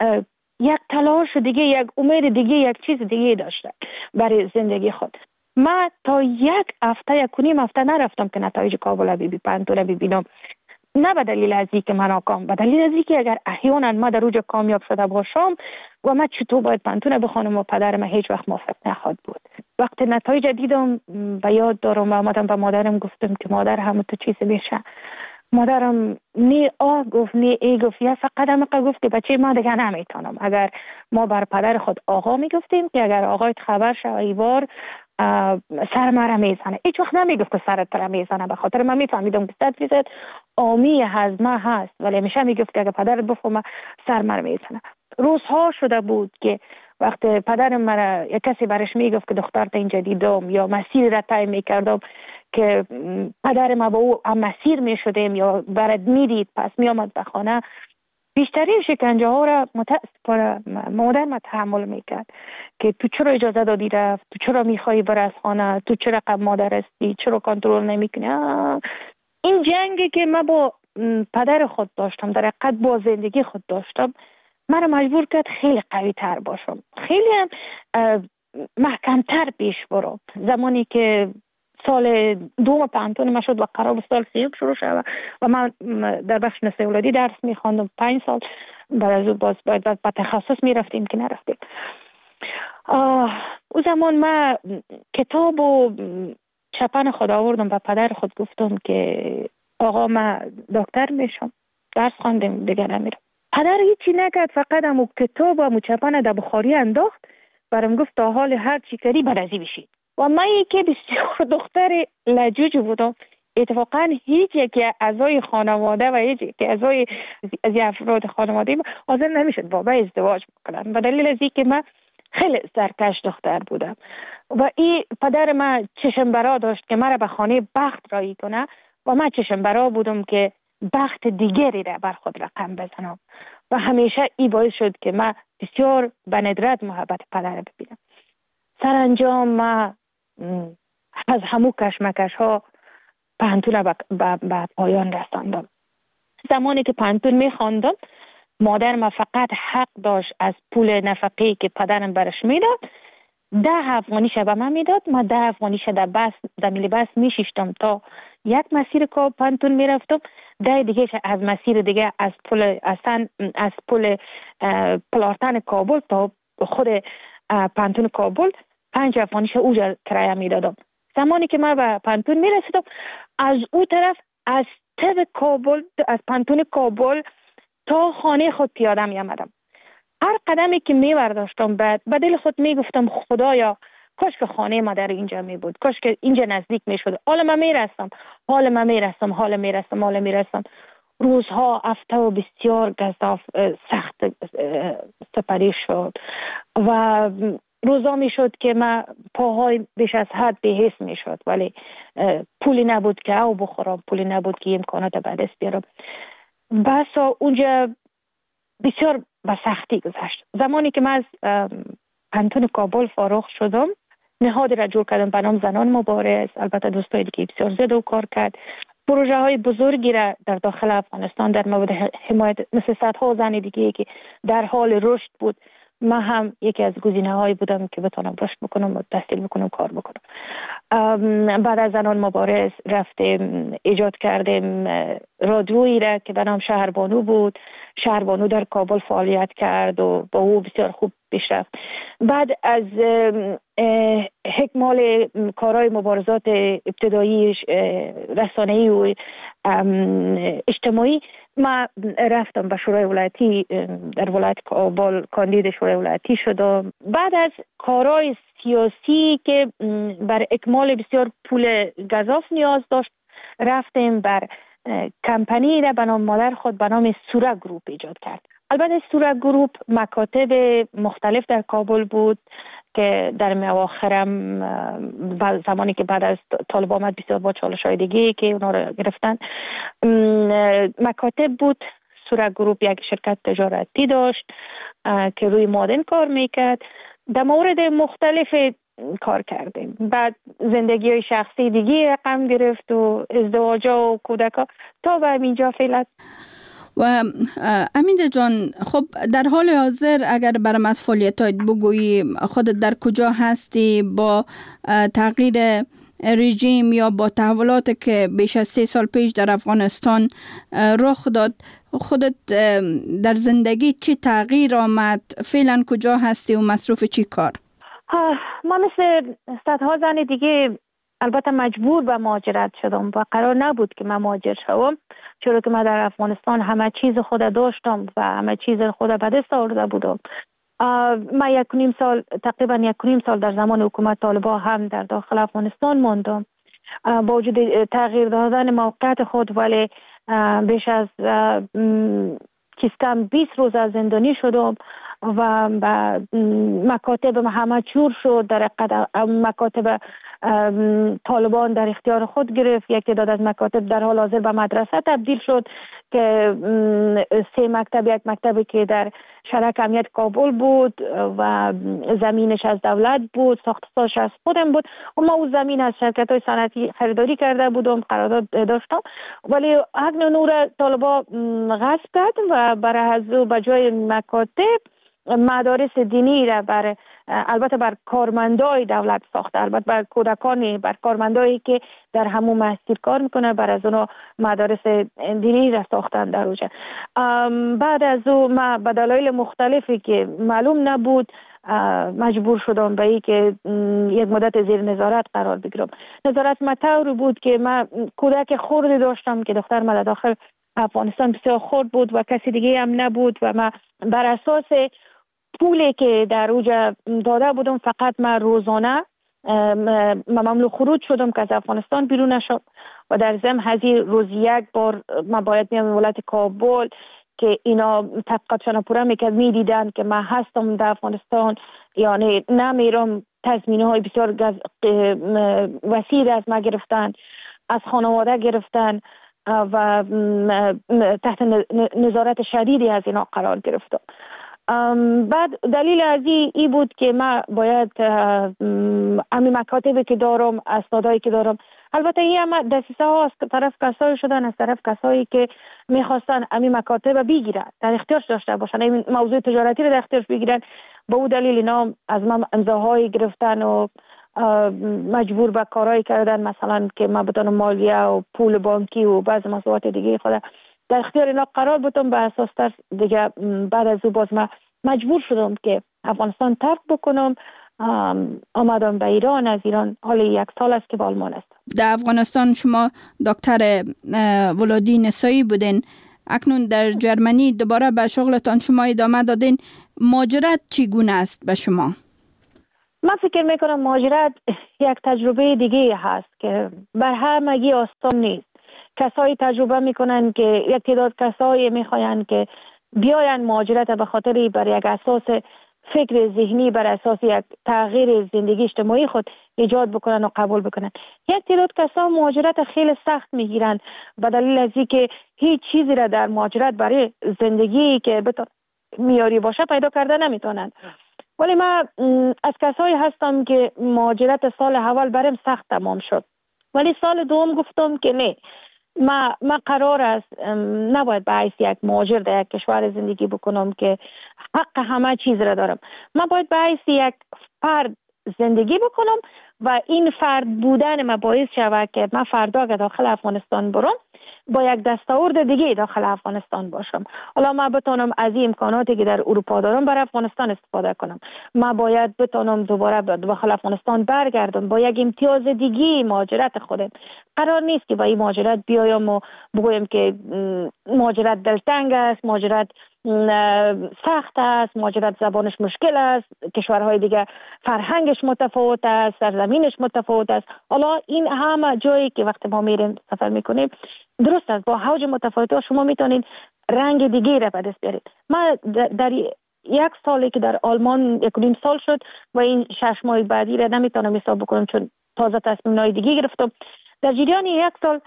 یک تلاش دیگه، یک امید دیگه، یک چیز دیگه داشته برای زندگی خود. من تا یک نیم هفته نرفتم که نتایج کابل پنتون ببینم، نه به دلیل از اینکه من ناکام، به دلیل از اینکه اگر احیانا ما در اوج کامیاب شده باشم و من چطور باید پنتون بخونم و پدرم هیچ وقت موافق نخواهد بود. وقتی نتایج دیدم به یاد دارم و آمدم به مادرم گفتم که مادر همه تو چیز میشه. مادرم نی گفت نی ای گفت، یا فقط هم گفت که بچه ما دیگه نمیتونم. اگر ما بر پدر خود آقا میگفتیم که اگر آقایت خبر شه ایوار سر مرا میزنه، هیچ وقت نمیگفت که سرت را میزنه، به خاطر من میفهمیدم که 100% آمی هضمه هست، ولی همیشه میگفت که اگر پدرت بفهمه سر مرا میزنه. روزها شده بود که وقت پدرم مرا یک کسی برش میگفت که دخترت اینجا دیدم یا مسیر را طی میکردم که پدر ما با او هم مسیر میشدیم یا برد میدید، پس میامد به خانه، بیشترین شکنجه ها را متاسفانه مادر ما تحمل میکرد که تو چرا اجازه دادی رفت، تو چرا میخوایی بر از خانه، تو چرا قبل مادر هستی، چرا کنترل نمیکنی. این جنگی که من با پدر خود داشتم، در حقیقت با زندگی خود داشتم، من مجبور کرد خیلی قوی تر باشم، خیلی هم محکمتر پیش برم. زمانی که سال دوم پنتون ما شد و قرار سال سیوم شروع شد و من در بخش نسل اولادی درس میخواندم 5 سال، بعد از اون باز باید به تخصص میرفتیم که نرفتیم. او زمان من کتاب و چپن خود آوردم و پدر خود گفتم که آقا من دکتر میشم، درس خواندم دیگه نمیرم. پدر هیچی نکرد، فقط همو کتاب و همو چپن در بخاری انداخت، برام گفت تا حال هر چی کردی برازی بشید. و من که بسیار دختر لجوج بودم، اتفاقا هیچ یک اعضای خانواده و هیچ یک اعضای از افراد خانواده حاضر نمیشد با ازدواج بکنن. به دلیل از اینکه من خیلی سرکش دختر بودم و این پدر من چشم برا داشت که مرا به خانه بخت رایی کنه و من چشم برا بودم که بخت دیگری را بر خود رقم بزنم و همیشه این باعث شد که من بسیار به ندرت محبت پدر ببینم. سرانجام من از همو کشمکش ها پانتون به پایان رساندم. زمانی که پانتون میخواندم مادر ما فقط حق داشت از پول نفقه‌ای که پدرم برش میداد 10 افغانی به من میداد. ما 10 افغانی در میلی بس میشیشتم تا یک مسیر که پانتون میرفتم، 10 دیگه از مسیر دیگه از پل پلارتن کابل تا خود پانتون کابل 5 افغانی اوجا کرایه میدادم. زمانی که من به پانتون میرسیدم از او طرف از کابل از پانتون کابل تا خانه خود پیاده می آمدم. هر قدمی که می برداشتم بعد به دل خود می گفتم خدایا کاش که خانه ما در اینجا می بود، کاش که اینجا نزدیک می شد. حالا من می رسم. روزها هفته و بسیار گزاف سخت سپری شد و روزا می شد که من پاهای بیش از حد بی‌حس می شد، ولی پولی نبود که او بخورم، پولی نبود که امکانات به دست بیارم. بس اونجا بسیار به سختی گذشت. زمانی که من از پانتون کابل فارغ شدم نهادی را جور کردم به نام زنان مبارز. البته دوستای دیگه بسیار زیاد و کار کرد. پروژه های بزرگی را در داخل افغانستان در مورد حمایت مثل صدها زن دیگه که در حال رشد بود، من هم یکی از گزینه هایی بودم که بتونم رشد بکنم و تحصیل بکنم، کار بکنم. بعد از زنان مبارز رفتیم ایجاد کردیم رادیویی را که به نام شهربانو بود. شهربانو در کابل فعالیت کرد و با او بسیار خوب پیش رفت. بعد از اکمال کارهای مبارزات ابتدایی رسانه‌ای و اجتماعی ما رفتم به شورای ولایتی در ولایت کابل کاندید شورای ولایتی شدم. بعد از کارهای سیاسی که بر اکمال بسیار پول گزاف نیاز داشت رفتیم بر کمپانی را به نام مادر خود به نام سوره گروپ ایجاد کرد. البته سوره گروپ مکاتب مختلف در کابل بود که در اواخرم زمانی که بعد از طالب آمد بسیار با چالش‌های دیگه که اونا رو گرفتن مکاتب بود. سوره گروپ یک شرکت تجارتی داشت که روی مادن کار میکرد. در مورد مختلف کار کردیم. بعد زندگی های شخصی دیگه رقم گرفت و ازدواجا و کودکا تا به اینجا فعلا. و امیده جان، خب در حال حاضر اگر برام از فعالیتات بگویی خودت در کجا هستی با تغییر رژیم یا با تحولاتی که بیش از 3 سال پیش در افغانستان رخ داد، خودت در زندگی چی تغییر آمد؟ فعلا کجا هستی و مصروف چی کار؟ ما مثل صدها زن دیگه البته مجبور به مهاجرت شدم و قرار نبود که من مهاجر شوم، چرا که من در افغانستان همه چیز خود داشتم و همه چیز خود به دست آورده بودم. من تقریبا 1.5 سال در زمان حکومت طالبان هم در داخل افغانستان ماندم. با وجود تغییر دادن موقعیت خود ولی بیش از کم 20 روز از زندانی شدم و مکاتب همه چور شد. در مکاتب طالبان در اختیار خود گرفت. یک تعداد از مکاتب در حال حاضر به مدرسه تبدیل شد که 3 مکتب، یک مکتبی که در شرک امنیت کابل بود و زمینش از دولت بود، ساختش از خودم بود و ما او زمین از شرکت های صنعتی خریداری کرده بودم، قرارداد داشتم، ولی حق نور طالبان غصب کرد و برای از به جای مکاتب مدارس دینی را البته بر کارمندای دولت ساخته، البته بر کودکانی، بر کارمندایی که در همون مسجد کار میکنه، بر از اونا مدارس دینی را ساختن در اوجه. بعد از او ما به دلایل مختلفی که معلوم نبود مجبور شدم به این که یک مدت زیر نظارت قرار بگیرم. نظارت مطور بود که من کودک خردی داشتم که دختر من داخل افغانستان بسیار خرد بود و کسی دیگه هم نبود و من بر اساس پولی که در اوجا داده بودم فقط من روزانه مملو خروج شدم که از افغانستان بیرون نشم و در ضمن هزی روز یک بار من باید میام ولایت کابل که اینا تحقیقاتشان پورا میکرد، میدیدن که من هستم در افغانستان، یعنی نمیرم. تضمینه های بسیار وسیع از ما گرفتن، از خانواده گرفتن و تحت نظارت شدیدی از اینا قرار گرفتم. بعد دلیل از این بود که من باید امی مکاتبی که دارم، اسنادایی که دارم، البته این هم دسیسه ها از طرف کسایی شدن، از طرف کسایی که میخواستن امی مکاتب بگیرن، در اختیارش داشته باشن، این موضوع تجارتی رو در اختیارش بگیرن. به اون دلیل اینا از من امضاهایی گرفتن و مجبور به کارهایی کردن، مثلا که من بتونم مالیه و پول بانکی و بعض مسئولیت دیگه خود در اختیار اینا قرار بودم. به اساس تر دیگه بعد از او باز من مجبور شدم که افغانستان ترک بکنم. آمدم به ایران. از ایران حالا 1 سال است که به آلمان هستم. در افغانستان شما دکتر ولادی نسایی بودین، اکنون در جرمنی دوباره به شغلتان شما ادامه دادین. مهاجرت چگونه است به شما؟ من فکر میکنم مهاجرت یک تجربه دیگه هست که بر همگی آسان نیست. کسایی تجربه میکنن که یک تعداد کسایی میخواین که بیاین مهاجرت به خاطر بر یک اساس فکر ذهنی، بر اساس یک تغییر زندگی اجتماعی خود ایجاد بکنن و قبول بکنن. یک تعداد کسا مهاجرت خیلی سخت میگیرن به دلیل از اینکه هیچ چیزی را در مهاجرت برای زندگی که میاری باشه پیدا کرده نمیتونن. ولی من از کسایی هستم که مهاجرت سال اول برام سخت تمام شد، ولی سال دوم گفتم که نه، من قرار است نباید به حیث یک مهاجر در یک کشور زندگی بکنم که حق همه چیز را دارم. من باید به حیث یک فرد زندگی بکنم و این فرد بودن من باعث شود که من فردا اگر داخل افغانستان برم با یک دستاورد دیگه داخل افغانستان باشم. حالا من بتونم از این امکاناتی که در اروپا دارم برای افغانستان استفاده کنم. من باید بتونم دوباره داخل افغانستان برگردم با یک امتیاز دیگه مهاجرت خودم. قرار نیست که با این مهاجرت بیایم و بگویم که مهاجرت دلتنگ است، مهاجرت سخت است، مهاجرت زبانش مشکل است، کشورهای دیگه فرهنگش متفاوت است، سرزمینش متفاوت است. حالا این همه جایی که وقتی ما میریم سفر میکنیم درست است، با حوج متفاوت شما میتونید رنگ دیگه را به دست بیارید. من در 1 سالی که در آلمان 1.5 سال شد و این 6 ماه بعدی را نمیتونم حساب بکنم چون تازه تصمیم‌های دیگه گرفتم. در جریان 1 سال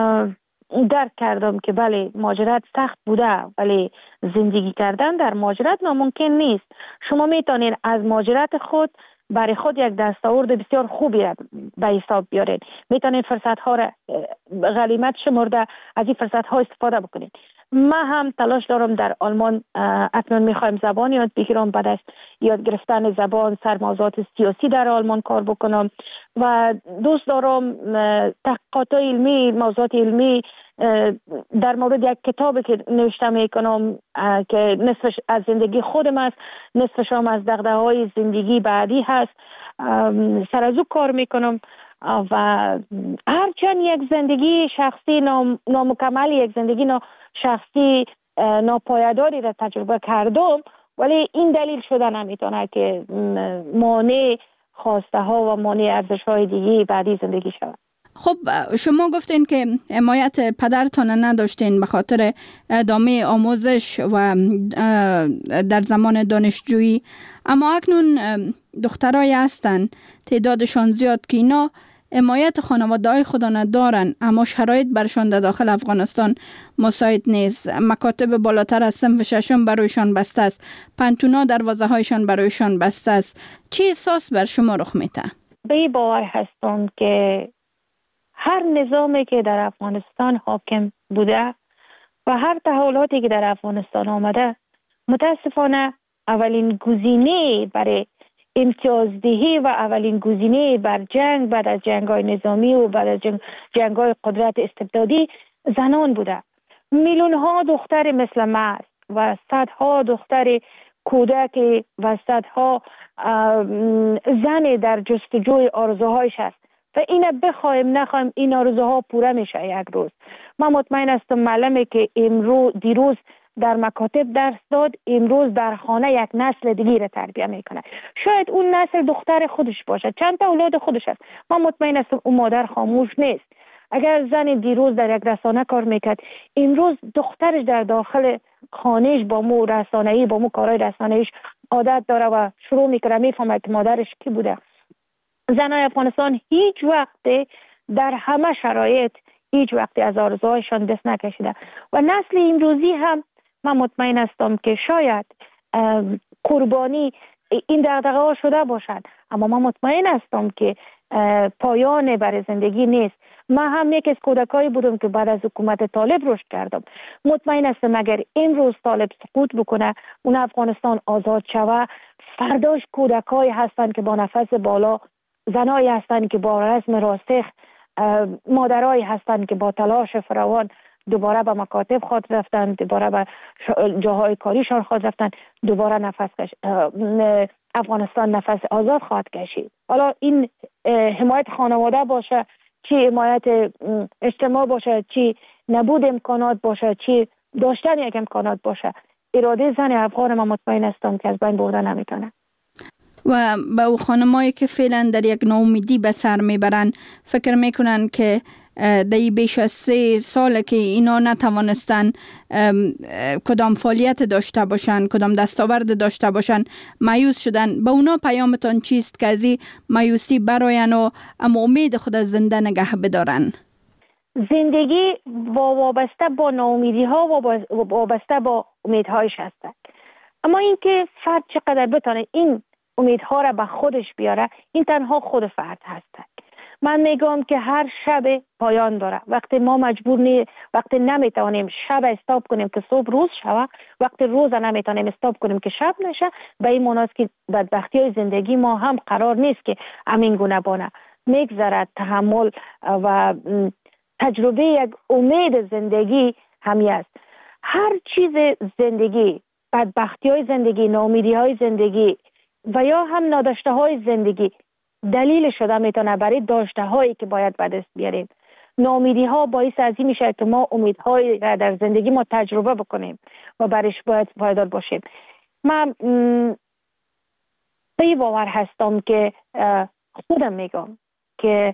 درک کردم که بله مهاجرت سخت بوده، ولی زندگی کردن در مهاجرت ناممکن نیست. شما میتونید از مهاجرت خود برای خود یک دستاورد بسیار خوبی را به حساب بیارید. میتونید فرصت ها را غنیمت شمرده از این فرصت ها استفاده بکنید. من هم تلاش دارم در آلمان اکنون میخوایم زبان یاد بگیرم، بعد از یاد گرفتن زبان سرموضوعات سیاسی در آلمان کار بکنم و دوست دارم تحقیقات علمی، موضوعات علمی در مورد یک کتابی که نوشته میکنم که نصفش از زندگی خودم است، نصفش هم از دغدغه‌های زندگی بعدی هست، سر از او کار میکنم و هرچند یک زندگی شخصی نامکمل، یک زندگی شخصی ناپایداری را تجربه کردم، ولی این دلیل شده نمیتونه که مانع خواسته ها و مانع ارزش های دیگه بعدی زندگی شود. خب شما گفتین که حمایت پدرتان نداشتین به خاطر ادامه آموزش و در زمان دانشجویی، اما اکنون دخترای هستن تعدادشان زیاد که اینا حمایت خانواده‌های خود ندارن، اما شرایط برشان در داخل افغانستان مساعد نیست. مکاتب بالاتر از صنف 6 برایشان بسته است، پنتونا دروازه‌هایشان برایشان بسته است. چه احساس بر شما رخ میده؟ به این باور هستم که هر نظامی که در افغانستان حاکم بوده و هر تحولاتی که در افغانستان آمده، متاسفانه اولین گزینه برای امتیازدهی و اولین گزینه بر جنگ بعد از جنگ‌های نظامی و بعد از جنگ‌های قدرت استبدادی زنان بوده. میلیون‌ها دختر مثل من و صدها دختر کودک و صدها زن در جستجوی آرزوهایش است و اینه بخوایم نخوایم این آرزوها پوره میشه یک روز. من مطمئن هستم معلومه که دیروز در مکاتب درس داد، امروز در خانه یک نسل دیگه را تربیت میکنه. شاید اون نسل دختر خودش باشه، چند تا اولاد خودش هست، من مطمئن هستم اون مادر خاموش نیست. اگر زن دیروز در یک رسانه کار میکرد، امروز دخترش در داخل خانهش با مو رسانه‌ای، با مو کارهای رسانه‌ایش عادت داره و شروع میکنه میفهمه که مادرش کی بوده. زنای افغانستان هیچ وقت در همه شرایط هیچ وقت از آرزوهایشان دست نکشیده و نسل امروزی هم من مطمئن هستم که شاید قربانی این دغدغه ها شده باشد، اما من مطمئن هستم که پایان برای زندگی نیست. من هم یک از کودکایی بودم که بعد از حکومت طالب رشد کردم. مطمئن هستم اگر امروز طالب سقوط بکنه، اون افغانستان آزاد شوه، فرداش کودکایی هستند که با نفس بالا، زنایی هستند که با رسم راسخ، مادرایی هستند که با تلاش فراوان دوباره به مکاتب خود رفتن، دوباره به جاهای کاریشان خود رفتن، دوباره افغانستان نفس آزاد خواهد کشید. حالا این حمایت خانواده باشه، چی حمایت اجتماع باشه، چی نبود امکانات باشه، چی داشتن یک امکانات باشه، اراده زن افغان من مطمئن هستم که از بین برده نمیتونه. و به او خانمایی که فعلا در یک ناامیدی به سر میبرن، فکر میکنن که در بیش از 3 سال که اینا نتوانستن کدام فعالیت داشته باشن، کدام دستاورد داشته باشن، مایوس شدن. به اونا پیامتان چیست که از این مایوسی براین و اما امید خود از زنده نگه بدارن؟ زندگی وابسته با ناامیدی ها و وابسته با امیدهایش هستند، اما اینکه فرد چقدر بتونه این امیدها را به خودش بیاره، این تنها خود فرد هست. من میگم که هر شب پایان داره. وقتی ما وقتی نمیتونیم شب استاپ کنیم که صبح روز شوه، وقتی روز نمیتونیم استاپ کنیم که شب نشه، به این معناست که بدبختی های زندگی ما هم قرار نیست که همین گونه بانه. میگذرد تحمل و تجربه یک امید زندگی همی است. هر چیز زندگی، بدبختی های زندگی، ناامیدی های زندگی و یا هم ناداشته های زندگی دلیل شده میتونه برای داشته هایی که باید به دست بیاریم. ناامیدی ها باعث از این میشه که ما امیدهایی را در زندگی ما تجربه بکنیم و برش باید پایدار باشیم. من به باور هستم که خودم میگم که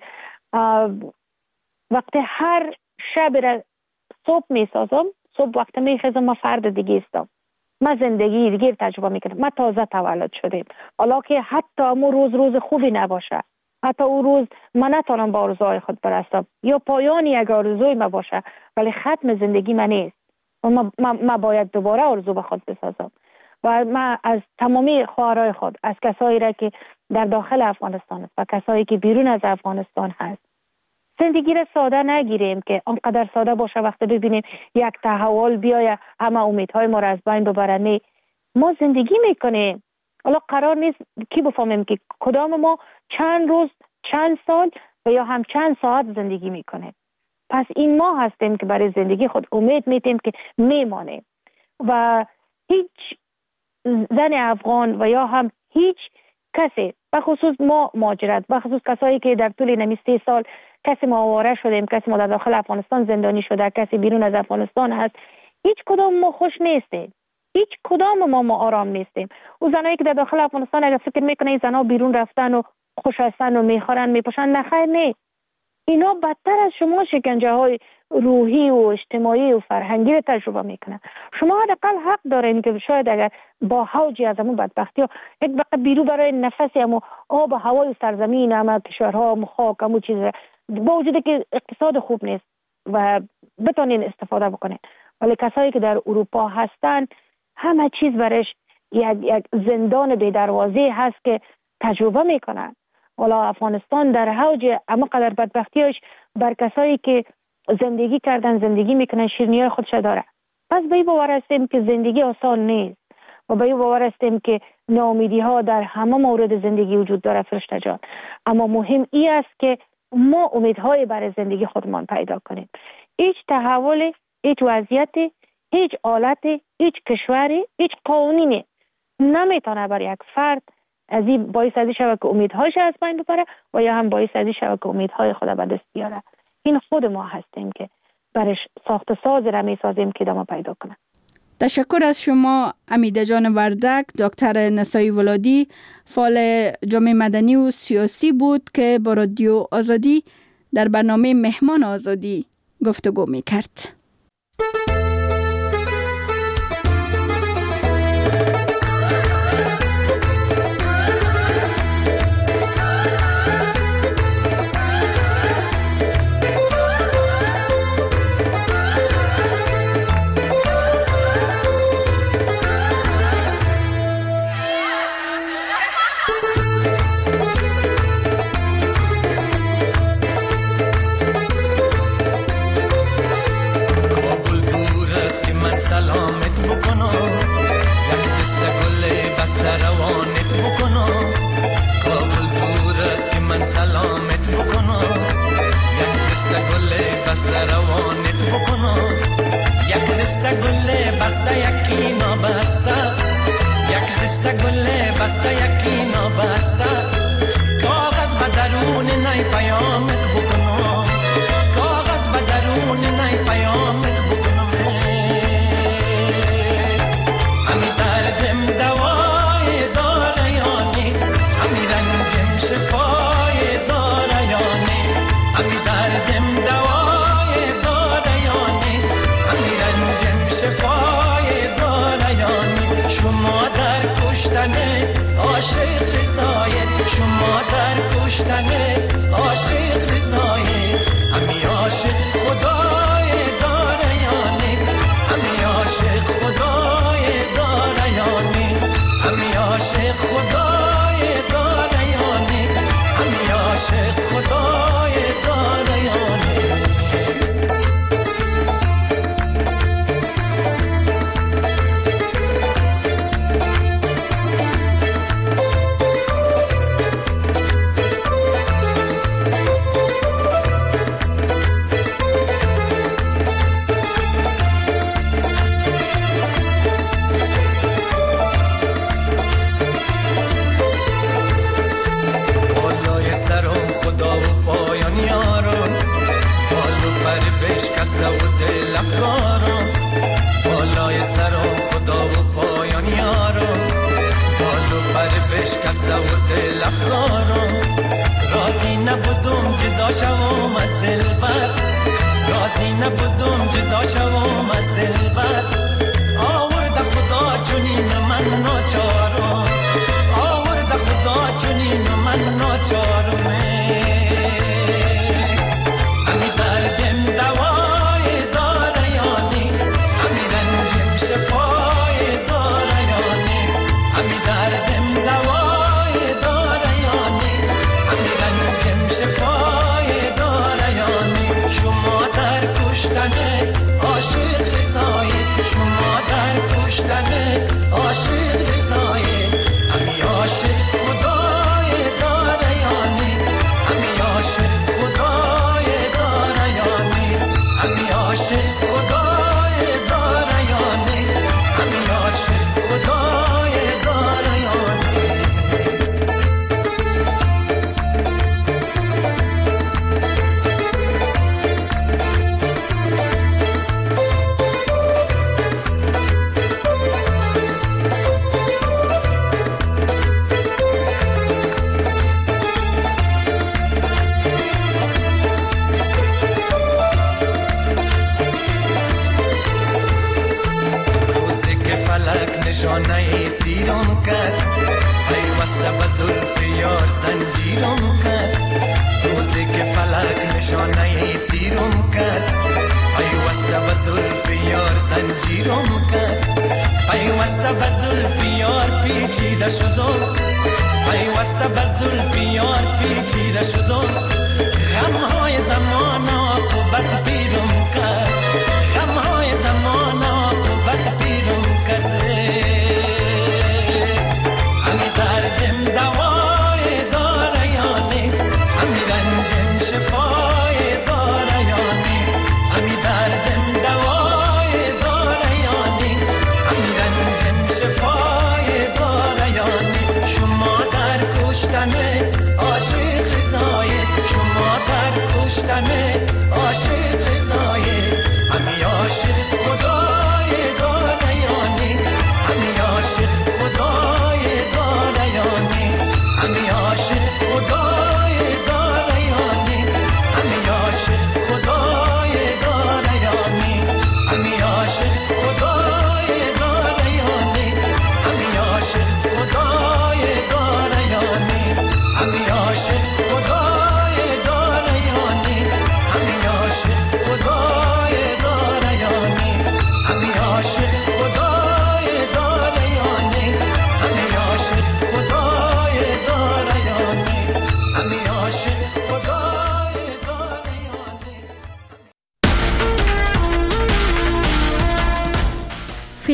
وقتی هر شب را صبح میسازم، صبح وقتی میخیزم ما فرد دیگه استم، ما زندگی دیگه تجربه میکنم. ما تازه تولد شدیم، حالا که حتی امو روز خوبی نباشه، حتی اون روز من نتونم با آرزوهای خود برسم یا پایانی یک آرزوی ما باشه، ولی ختم زندگی من نیست و ما باید دوباره آرزو به خود بسازم. و من از تمامی خواهرای خود، از کسایی را که در داخل افغانستان است و کسایی که بیرون از افغانستان هست، زندگی را ساده نگیریم که آنقدر ساده باشه وقتی ببینیم یک تحول بیایه همه امیدهای ما را از بین ببره. نه، ما زندگی میکنیم. حالا قرار نیست کی بفهمیم که کدام ما چند روز، چند سال و یا هم چند ساعت زندگی میکنیم. پس این ما هستیم که برای زندگی خود امید میتیم که میمانیم و هیچ زن افغان و یا هم هیچ کسی، بخصوص ما مهاجرت، بخصوص کسایی که در طول نمی 3 سال کسی ما آواره شدیم، کسی ما در داخل افغانستان زندانی شده، کسی بیرون از افغانستان هست، هیچ کدام ما خوش نیستیم، هیچ کدام ما آرام نیستیم. او زنایی که در داخل افغانستان اگر فکر میکنه این زنها بیرون رفتن و خوش هستن و میخورن میپوشن، نخیر نیست. اینا بدتر از شما شکنجه های روحی و اجتماعی و فرهنگی رو تجربه میکنن. شما حداقل حق دارین که شاید اگر با حوجی از همون بدبختی ها یک وقت بیرو برای نفسی همون آب و هوای سرزمین، همه کشورها، همون خاک، همون چیز، با وجود که اقتصاد خوب نیست و بتونین استفاده بکنین، ولی کسایی که در اروپا هستن همه چیز برش یک زندان بی دروازه هست که تجربه میکنن. والا افغانستان در حوج اما قدر بدبختیش بر کسایی که زندگی کردن، زندگی میکنن، شیرینی‌های خودش داره. پس به این باور هستیم که زندگی آسان نیست و به این باور هستیم که ناامیدی ها در همه مورد زندگی وجود داره فرشته جان، اما مهم این است که ما امیدهای برای زندگی خودمان پیدا کنیم. هیچ تحول، هیچ وضعیت، هیچ حالت، هیچ کشوری، هیچ قانونی نمیتونه برای یک فرد از این باعث ازی شود که امیدهایش از بین ببره و یا هم باعث ازی شود که امیدهای خود به دست بیاره. این خود ما هستیم که برش ساخت ساز را میسازیم که ادامه پیدا کنه. تشکر از شما امیده جان وردک. دکتر نسایی ولادی فعال جامعه مدنی و سیاسی بود که با رادیو آزادی در برنامه مهمان آزادی گفتگو می کرد. سلامت بکنم یک دست گل بسته روانت بکنم. کابل دور است که من سلامت بکنم یک دست گل بسته روانت بکنم. یک دست گل بسته یکی نابسته، یک دست گل بسته یکی نابسته. کاغذ به درون نی پیامت بکنم، کاغذ به درون نی پیامت بکنم. همی دردم دوای داره یانی، همی رنجم شفای داره یانی. همی دردم دوای داره یانی، همی رنجم شفای داره یانی. شما در کشتن عاشق رضایت، شما در کشتن عاشق رضایت. همی عاشق خدای داره یانی، همی عاشق خدای داره یانی. همی عاشق خدای داره یانی، همی عاشق خدای داره یانی. بشکسته و دل افکارم، بالای سرم خدا و پایان یارم. بالو پر بشکسته و دل افکارم. راضی نبودم جدا شوم از دلبر، راضی نبودم جدا شوم از دلبر. آورده خدا چنین من ناچارم، آورده خدا چنین من ناچارم. همی دردم دوای داره یانی، همی رنجم شفای داره یانی. همی دردم دوای داره یانی، همی رنجم شفای داره یانی. شما در کشتن عاشق رضایت، شما در کشتن عاشق رضایت. همی عاشق خدای داره یانی، همی عاشق خدای داره یانی. همی عاشق خدای داره یانی، همی عاشق خدای داره یانی. نشانه تیرم کرد، پیوسته به زلف یار زنجیرم کرد. روزی که فلک نشانه تیرم کرد، پیوسته به زلف یار زنجیرم کرد. پیوسته به زلف یار پیچیده شدم، پیوسته به زلف یار پیچیده شدم. غمهای زمان عاقبت بیرم کرد، غمهای زمان عاقبت بیرم کرد. همی دردم دوای داره یانی، همی رنجم شفای داره یانی. همی دردم دوای داره یانی، همی رنجم شفای داره یانی. شما در کشتن عاشق رضایت، شما در کشتن عاشق رضایت. همی عاشق خدای داره یانی.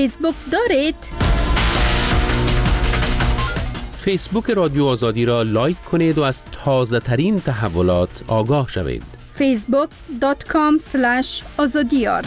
فیسبوک دارید؟ فیسبوک رادیو آزادی را لایک کنید و از تازه ترین تحولات آگاه شوید. facebook.com/azadiyar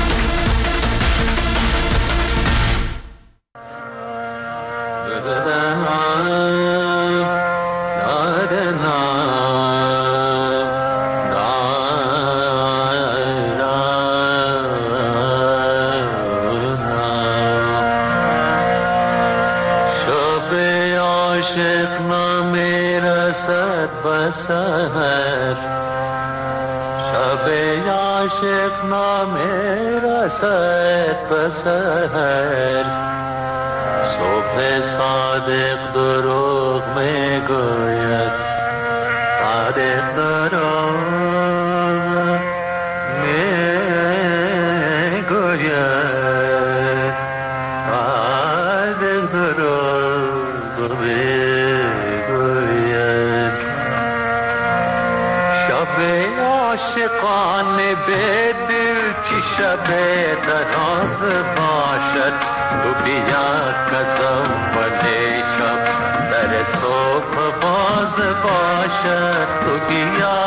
سحر صبح صادق دروغ می گوید صادق دروغ می گوید صادق دروغ می گوید شب عاشقانه به دل چی شب دراز باشد تو بیا کزم ولی شب در صبح باز باشد تو بیا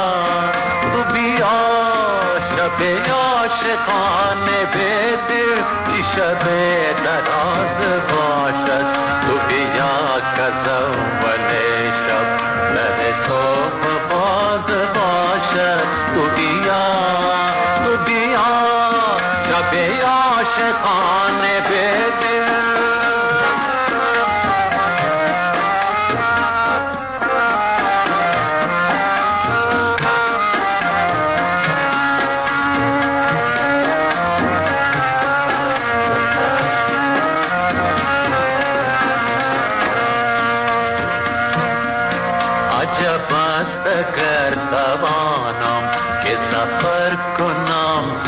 شب عاشقانه به دل چی شب دراز باشد تو بیا کزم ولی شب در صبح باز باشد تو بیا شب عاشقانه به دل عجب است اگر توانم که سفر کنم ز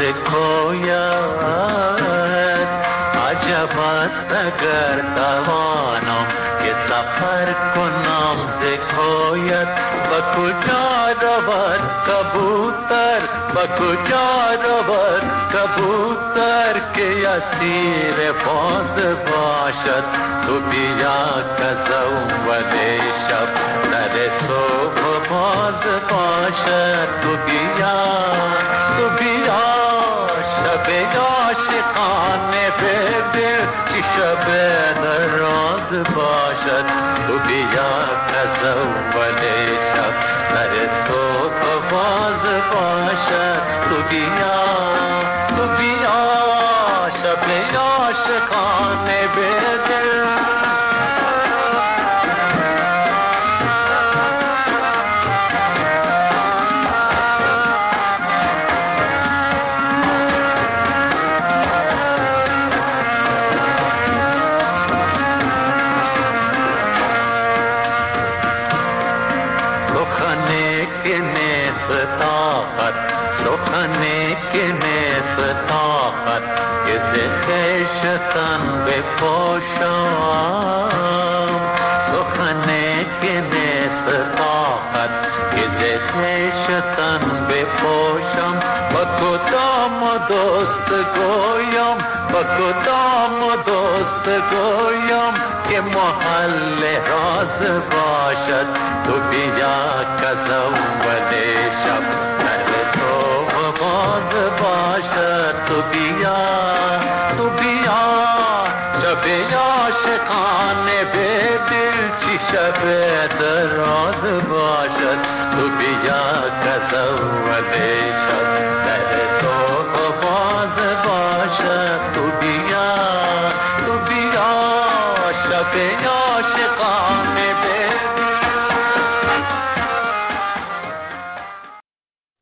کویت عجب است اگر توانم که سفر کنم ز کویت و کجا رود کبوتر و کجا رود کبوتر که اسیر باز باشد تو بیا کزم ولی شب در صبح باز باشد تو بیا شب عاشقانه به دل چی شب نراز باشد تو بیا کزم ولی شب در صبح باز باشد تو بیا شب عاشقانه به دل سخنی که نیست طاقت که ز خویشتن بپوشم سخنی که نیست طاقت که ز خویشتن بپوشم با کدام دوست گویم با کدام دوست گویم که محل راز باشد تو بیا کزم ولی شب صبح باز باشد تو بیا شب عاشقانه به دل چی شب دراز باشد تو بیا کزم ولی شب